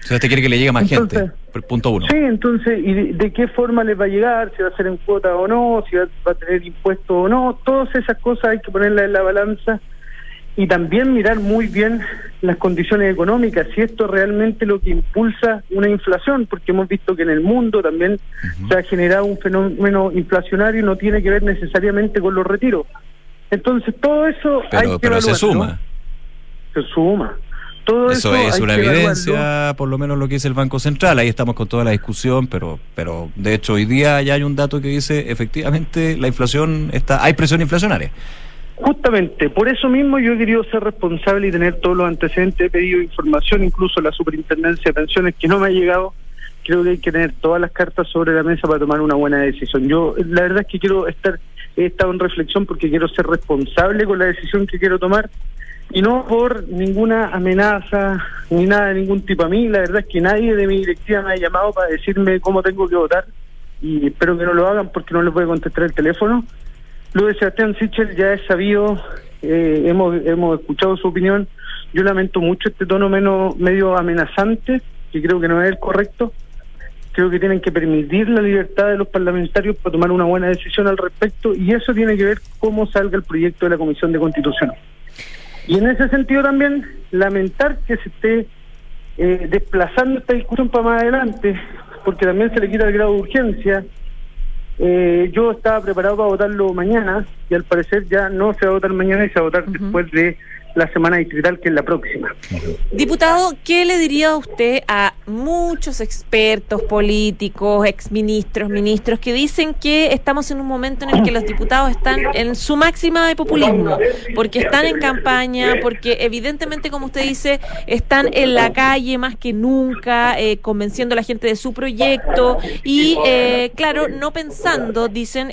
sea, usted quiere que le llegue a más gente, punto uno. Sí, entonces, ¿y de qué forma les va a llegar? ¿Si va a ser en cuota o no? ¿Si va a tener impuestos o no? Todas esas cosas hay que ponerlas en la balanza y también mirar muy bien las condiciones económicas, si esto es realmente lo que impulsa una inflación, porque hemos visto que en el mundo también se ha generado un fenómeno inflacionario y no tiene que ver necesariamente con los retiros. Entonces, todo eso hay que pero evaluarlo. se suma. Se suma. Todo eso es hay una que evidencia, evaluarlo. por lo menos lo que dice el Banco Central. Ahí estamos con toda la discusión, pero de hecho hoy día ya hay un dato que dice efectivamente la inflación hay presión inflacionaria. Justamente, por eso mismo yo he querido ser responsable y tener todos los antecedentes. He pedido información, incluso la Superintendencia de Pensiones, que no me ha llegado. Creo que hay que tener todas las cartas sobre la mesa para tomar una buena decisión. Yo, la verdad es que he estado en reflexión porque quiero ser responsable con la decisión que quiero tomar y no por ninguna amenaza ni nada de ningún tipo. A mí, la verdad es que nadie de mi directiva me ha llamado para decirme cómo tengo que votar y espero que no lo hagan porque no les voy a contestar el teléfono. Lo de Sebastián Sichel ya es sabido, hemos escuchado su opinión. Yo lamento mucho este tono medio amenazante, que creo que no es el correcto. Creo que tienen que permitir la libertad de los parlamentarios para tomar una buena decisión al respecto, y eso tiene que ver cómo salga el proyecto de la Comisión de Constitución. Y en ese sentido también lamentar que se esté desplazando esta discusión para más adelante, porque también se le quita el grado de urgencia. Yo estaba preparado para votarlo mañana y al parecer ya no se va a votar mañana y se va a votar después de la semana distrital, que es la próxima. Diputado, ¿qué le diría usted a muchos expertos políticos, exministros, ministros, que dicen que estamos en un momento en el que los diputados están en su máxima de populismo, porque están en campaña, porque evidentemente, como usted dice, están en la calle más que nunca, convenciendo a la gente de su proyecto y, claro, no pensando, dicen,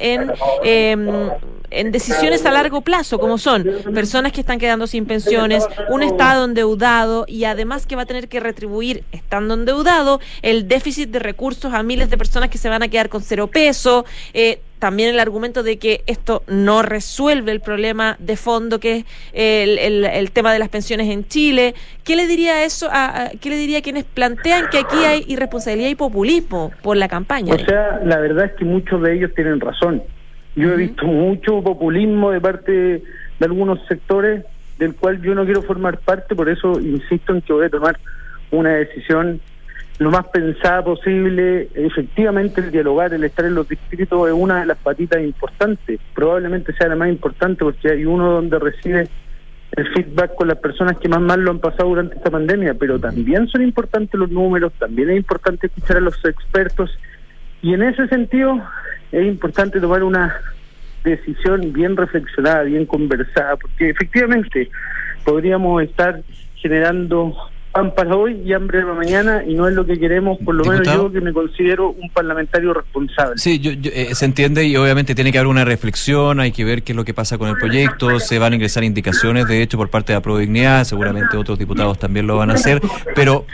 en decisiones a largo plazo, como son personas que están quedando sin pensiones, un Estado endeudado y además que va a tener que retribuir, estando endeudado, el déficit de recursos a miles de personas que se van a quedar con 0 pesos. También el argumento de que esto no resuelve el problema de fondo que es el tema de las pensiones en Chile. ¿Qué le diría eso qué le diría a quienes plantean que aquí hay irresponsabilidad y populismo por la campaña? O sea, la verdad es que muchos de ellos tienen razón. Yo he visto mucho populismo de parte de algunos sectores del cual yo no quiero formar parte, por eso insisto en que voy a tomar una decisión lo más pensada posible. Efectivamente, el dialogar, el estar en los distritos es una de las patitas importantes, probablemente sea la más importante porque hay uno donde recibe el feedback con las personas que más mal lo han pasado durante esta pandemia, pero también son importantes los números, también es importante escuchar a los expertos y en ese sentido es importante tomar una decisión bien reflexionada, bien conversada, porque efectivamente podríamos estar generando pan para hoy y hambre para mañana y no es lo que queremos, por lo menos yo que me considero un parlamentario responsable. Sí, se entiende y obviamente tiene que haber una reflexión, hay que ver qué es lo que pasa con el proyecto, se van a ingresar indicaciones, de hecho, por parte de la Prodignidad, seguramente otros diputados también lo van a hacer, pero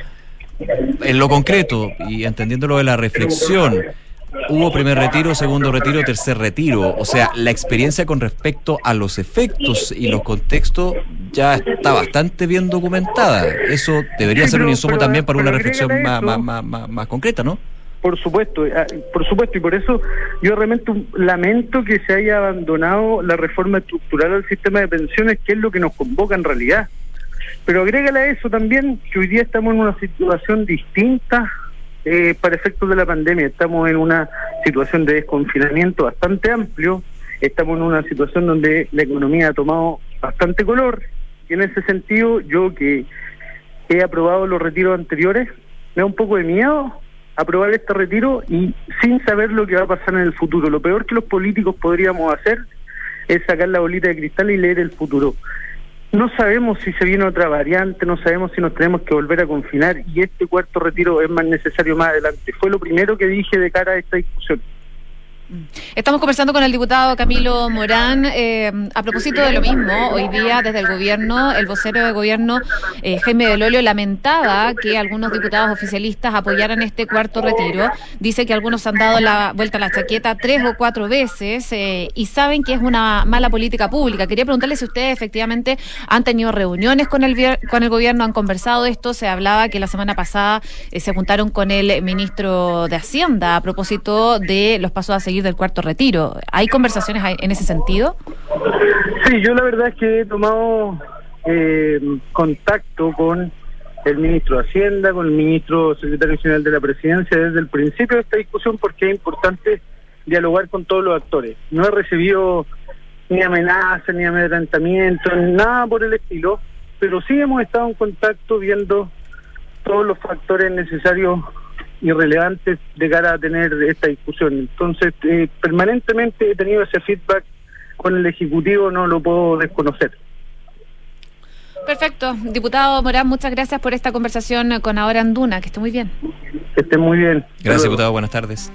en lo concreto y entendiendo lo de la reflexión, hubo primer retiro, segundo retiro, tercer retiro. O sea, la experiencia con respecto a los efectos y los contextos ya está bastante bien documentada. Eso debería ser un insumo también para una reflexión más concreta, ¿no? Por supuesto, y por eso yo realmente lamento que se haya abandonado la reforma estructural al sistema de pensiones, que es lo que nos convoca en realidad. Pero agrégale a eso también que hoy día estamos en una situación distinta para efectos de la pandemia. Estamos en una situación de desconfinamiento bastante amplio, estamos en una situación donde la economía ha tomado bastante color, y en ese sentido yo que he aprobado los retiros anteriores, me da un poco de miedo aprobar este retiro y sin saber lo que va a pasar en el futuro. Lo peor que los políticos podríamos hacer es sacar la bolita de cristal y leer el futuro. No sabemos si se viene otra variante, no sabemos si nos tenemos que volver a confinar y este cuarto retiro es más necesario más adelante. Fue lo primero que dije de cara a esta discusión. Estamos conversando con el diputado Camilo Morán a propósito de lo mismo. Hoy día, desde el gobierno, el vocero de gobierno, Jaime Belolio, lamentaba que algunos diputados oficialistas apoyaran este cuarto retiro. Dice que algunos han dado la vuelta a la chaqueta 3 o 4 veces y saben que es una mala política pública. Quería preguntarle si ustedes efectivamente han tenido reuniones con el gobierno, han conversado esto. Se hablaba que la semana pasada se juntaron con el ministro de Hacienda a propósito de los pasos a seguir del cuarto retiro. ¿Hay conversaciones en ese sentido? Sí, yo la verdad es que he tomado contacto con el ministro de Hacienda, con el ministro secretario general de la Presidencia desde el principio de esta discusión, porque es importante dialogar con todos los actores. No he recibido ni amenazas, ni amedrentamientos, nada por el estilo, pero sí hemos estado en contacto viendo todos los factores necesarios y relevantes de cara a tener esta discusión. Entonces, permanentemente he tenido ese feedback con el Ejecutivo, no lo puedo desconocer. Perfecto. Diputado Morán, muchas gracias por esta conversación con Ahora en Duna. Que esté muy bien. Que esté muy bien. Gracias, diputado. Buenas tardes.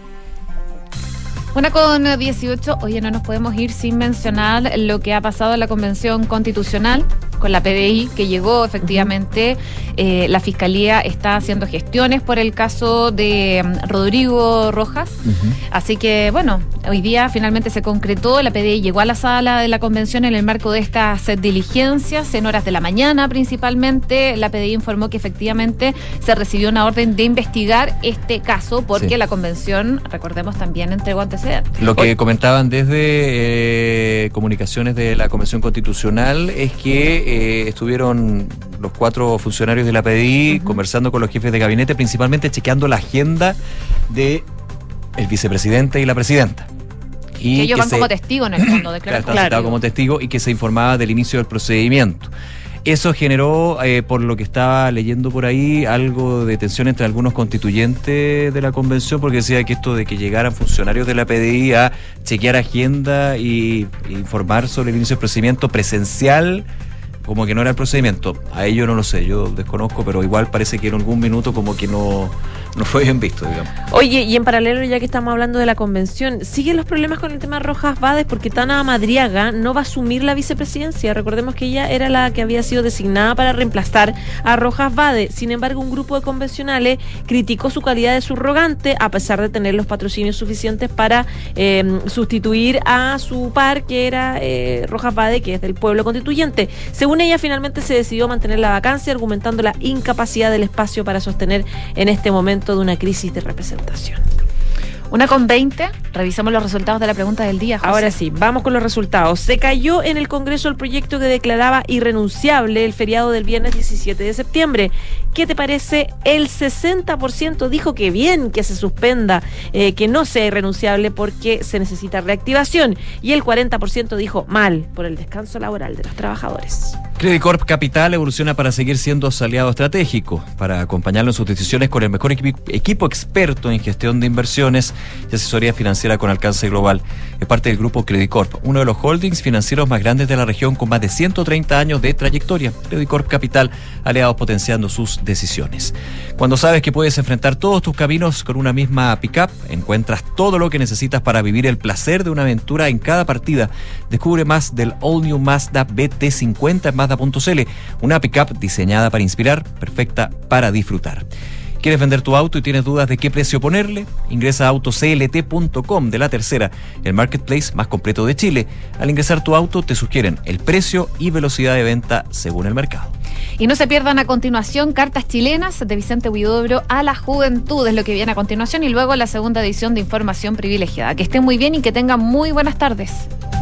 1:18. Oye, no nos podemos ir sin mencionar lo que ha pasado en la Convención Constitucional con la PDI, que llegó efectivamente. La Fiscalía está haciendo gestiones por el caso de Rodrigo Rojas. Así que, bueno, hoy día finalmente se concretó. La PDI llegó a la sala de la Convención en el marco de estas diligencias, en horas de la mañana principalmente. La PDI informó que efectivamente se recibió una orden de investigar este caso porque la Convención, recordemos, también entregó antecedentes. Lo que comentaban desde comunicaciones de la Convención Constitucional es que estuvieron los 4 funcionarios de la PDI conversando con los jefes de gabinete, principalmente chequeando la agenda de el vicepresidente y la presidenta. Y que ellos van como testigos en el fondo, claro, como testigo, y que se informaba del inicio del procedimiento. Eso generó, por lo que estaba leyendo por ahí, algo de tensión entre algunos constituyentes de la convención, porque decía que esto de que llegaran funcionarios de la PDI a chequear agenda y informar sobre el inicio del procedimiento presencial, como que no era el procedimiento. A ello no lo sé, yo desconozco, pero igual parece que en algún minuto como que no fue bien visto, digamos. Oye, y en paralelo, ya que estamos hablando de la convención, ¿siguen los problemas con el tema Rojas Vades? Porque Tana Madriaga no va a asumir la vicepresidencia. Recordemos que ella era la que había sido designada para reemplazar a Rojas Vades. Sin embargo, un grupo de convencionales criticó su calidad de subrogante, a pesar de tener los patrocinios suficientes para sustituir a su par, que era Rojas Vades, que es del pueblo constituyente. Según ella, finalmente se decidió mantener la vacancia, argumentando la incapacidad del espacio para sostener en este momento de una crisis de representación. 1:20, revisamos los resultados de la pregunta del día, José. Ahora sí, vamos con los resultados. Se cayó en el Congreso el proyecto que declaraba irrenunciable el feriado del viernes 17 de septiembre. ¿Qué te parece? El 60% dijo que bien que se suspenda, que no sea irrenunciable porque se necesita reactivación. Y el 40% dijo mal por el descanso laboral de los trabajadores. Credit Corp Capital evoluciona para seguir siendo su aliado estratégico, para acompañarlo en sus decisiones con el mejor equipo experto en gestión de inversiones y asesoría financiera con alcance global. Es parte del grupo Credit Corp, uno de los holdings financieros más grandes de la región con más de 130 años de trayectoria. Credit Corp Capital, aliados potenciando sus decisiones. Cuando sabes que puedes enfrentar todos tus caminos con una misma pickup, encuentras todo lo que necesitas para vivir el placer de una aventura en cada partida. Descubre más del All New Mazda BT50 en Mazda.cl, una pickup diseñada para inspirar, perfecta para disfrutar. ¿Quieres vender tu auto y tienes dudas de qué precio ponerle? Ingresa a autoclt.com de La Tercera, el marketplace más completo de Chile. Al ingresar tu auto te sugieren el precio y velocidad de venta según el mercado. Y no se pierdan a continuación Cartas Chilenas de Vicente Huidobro a la juventud, es lo que viene a continuación, y luego la segunda edición de Información Privilegiada. Que estén muy bien y que tengan muy buenas tardes.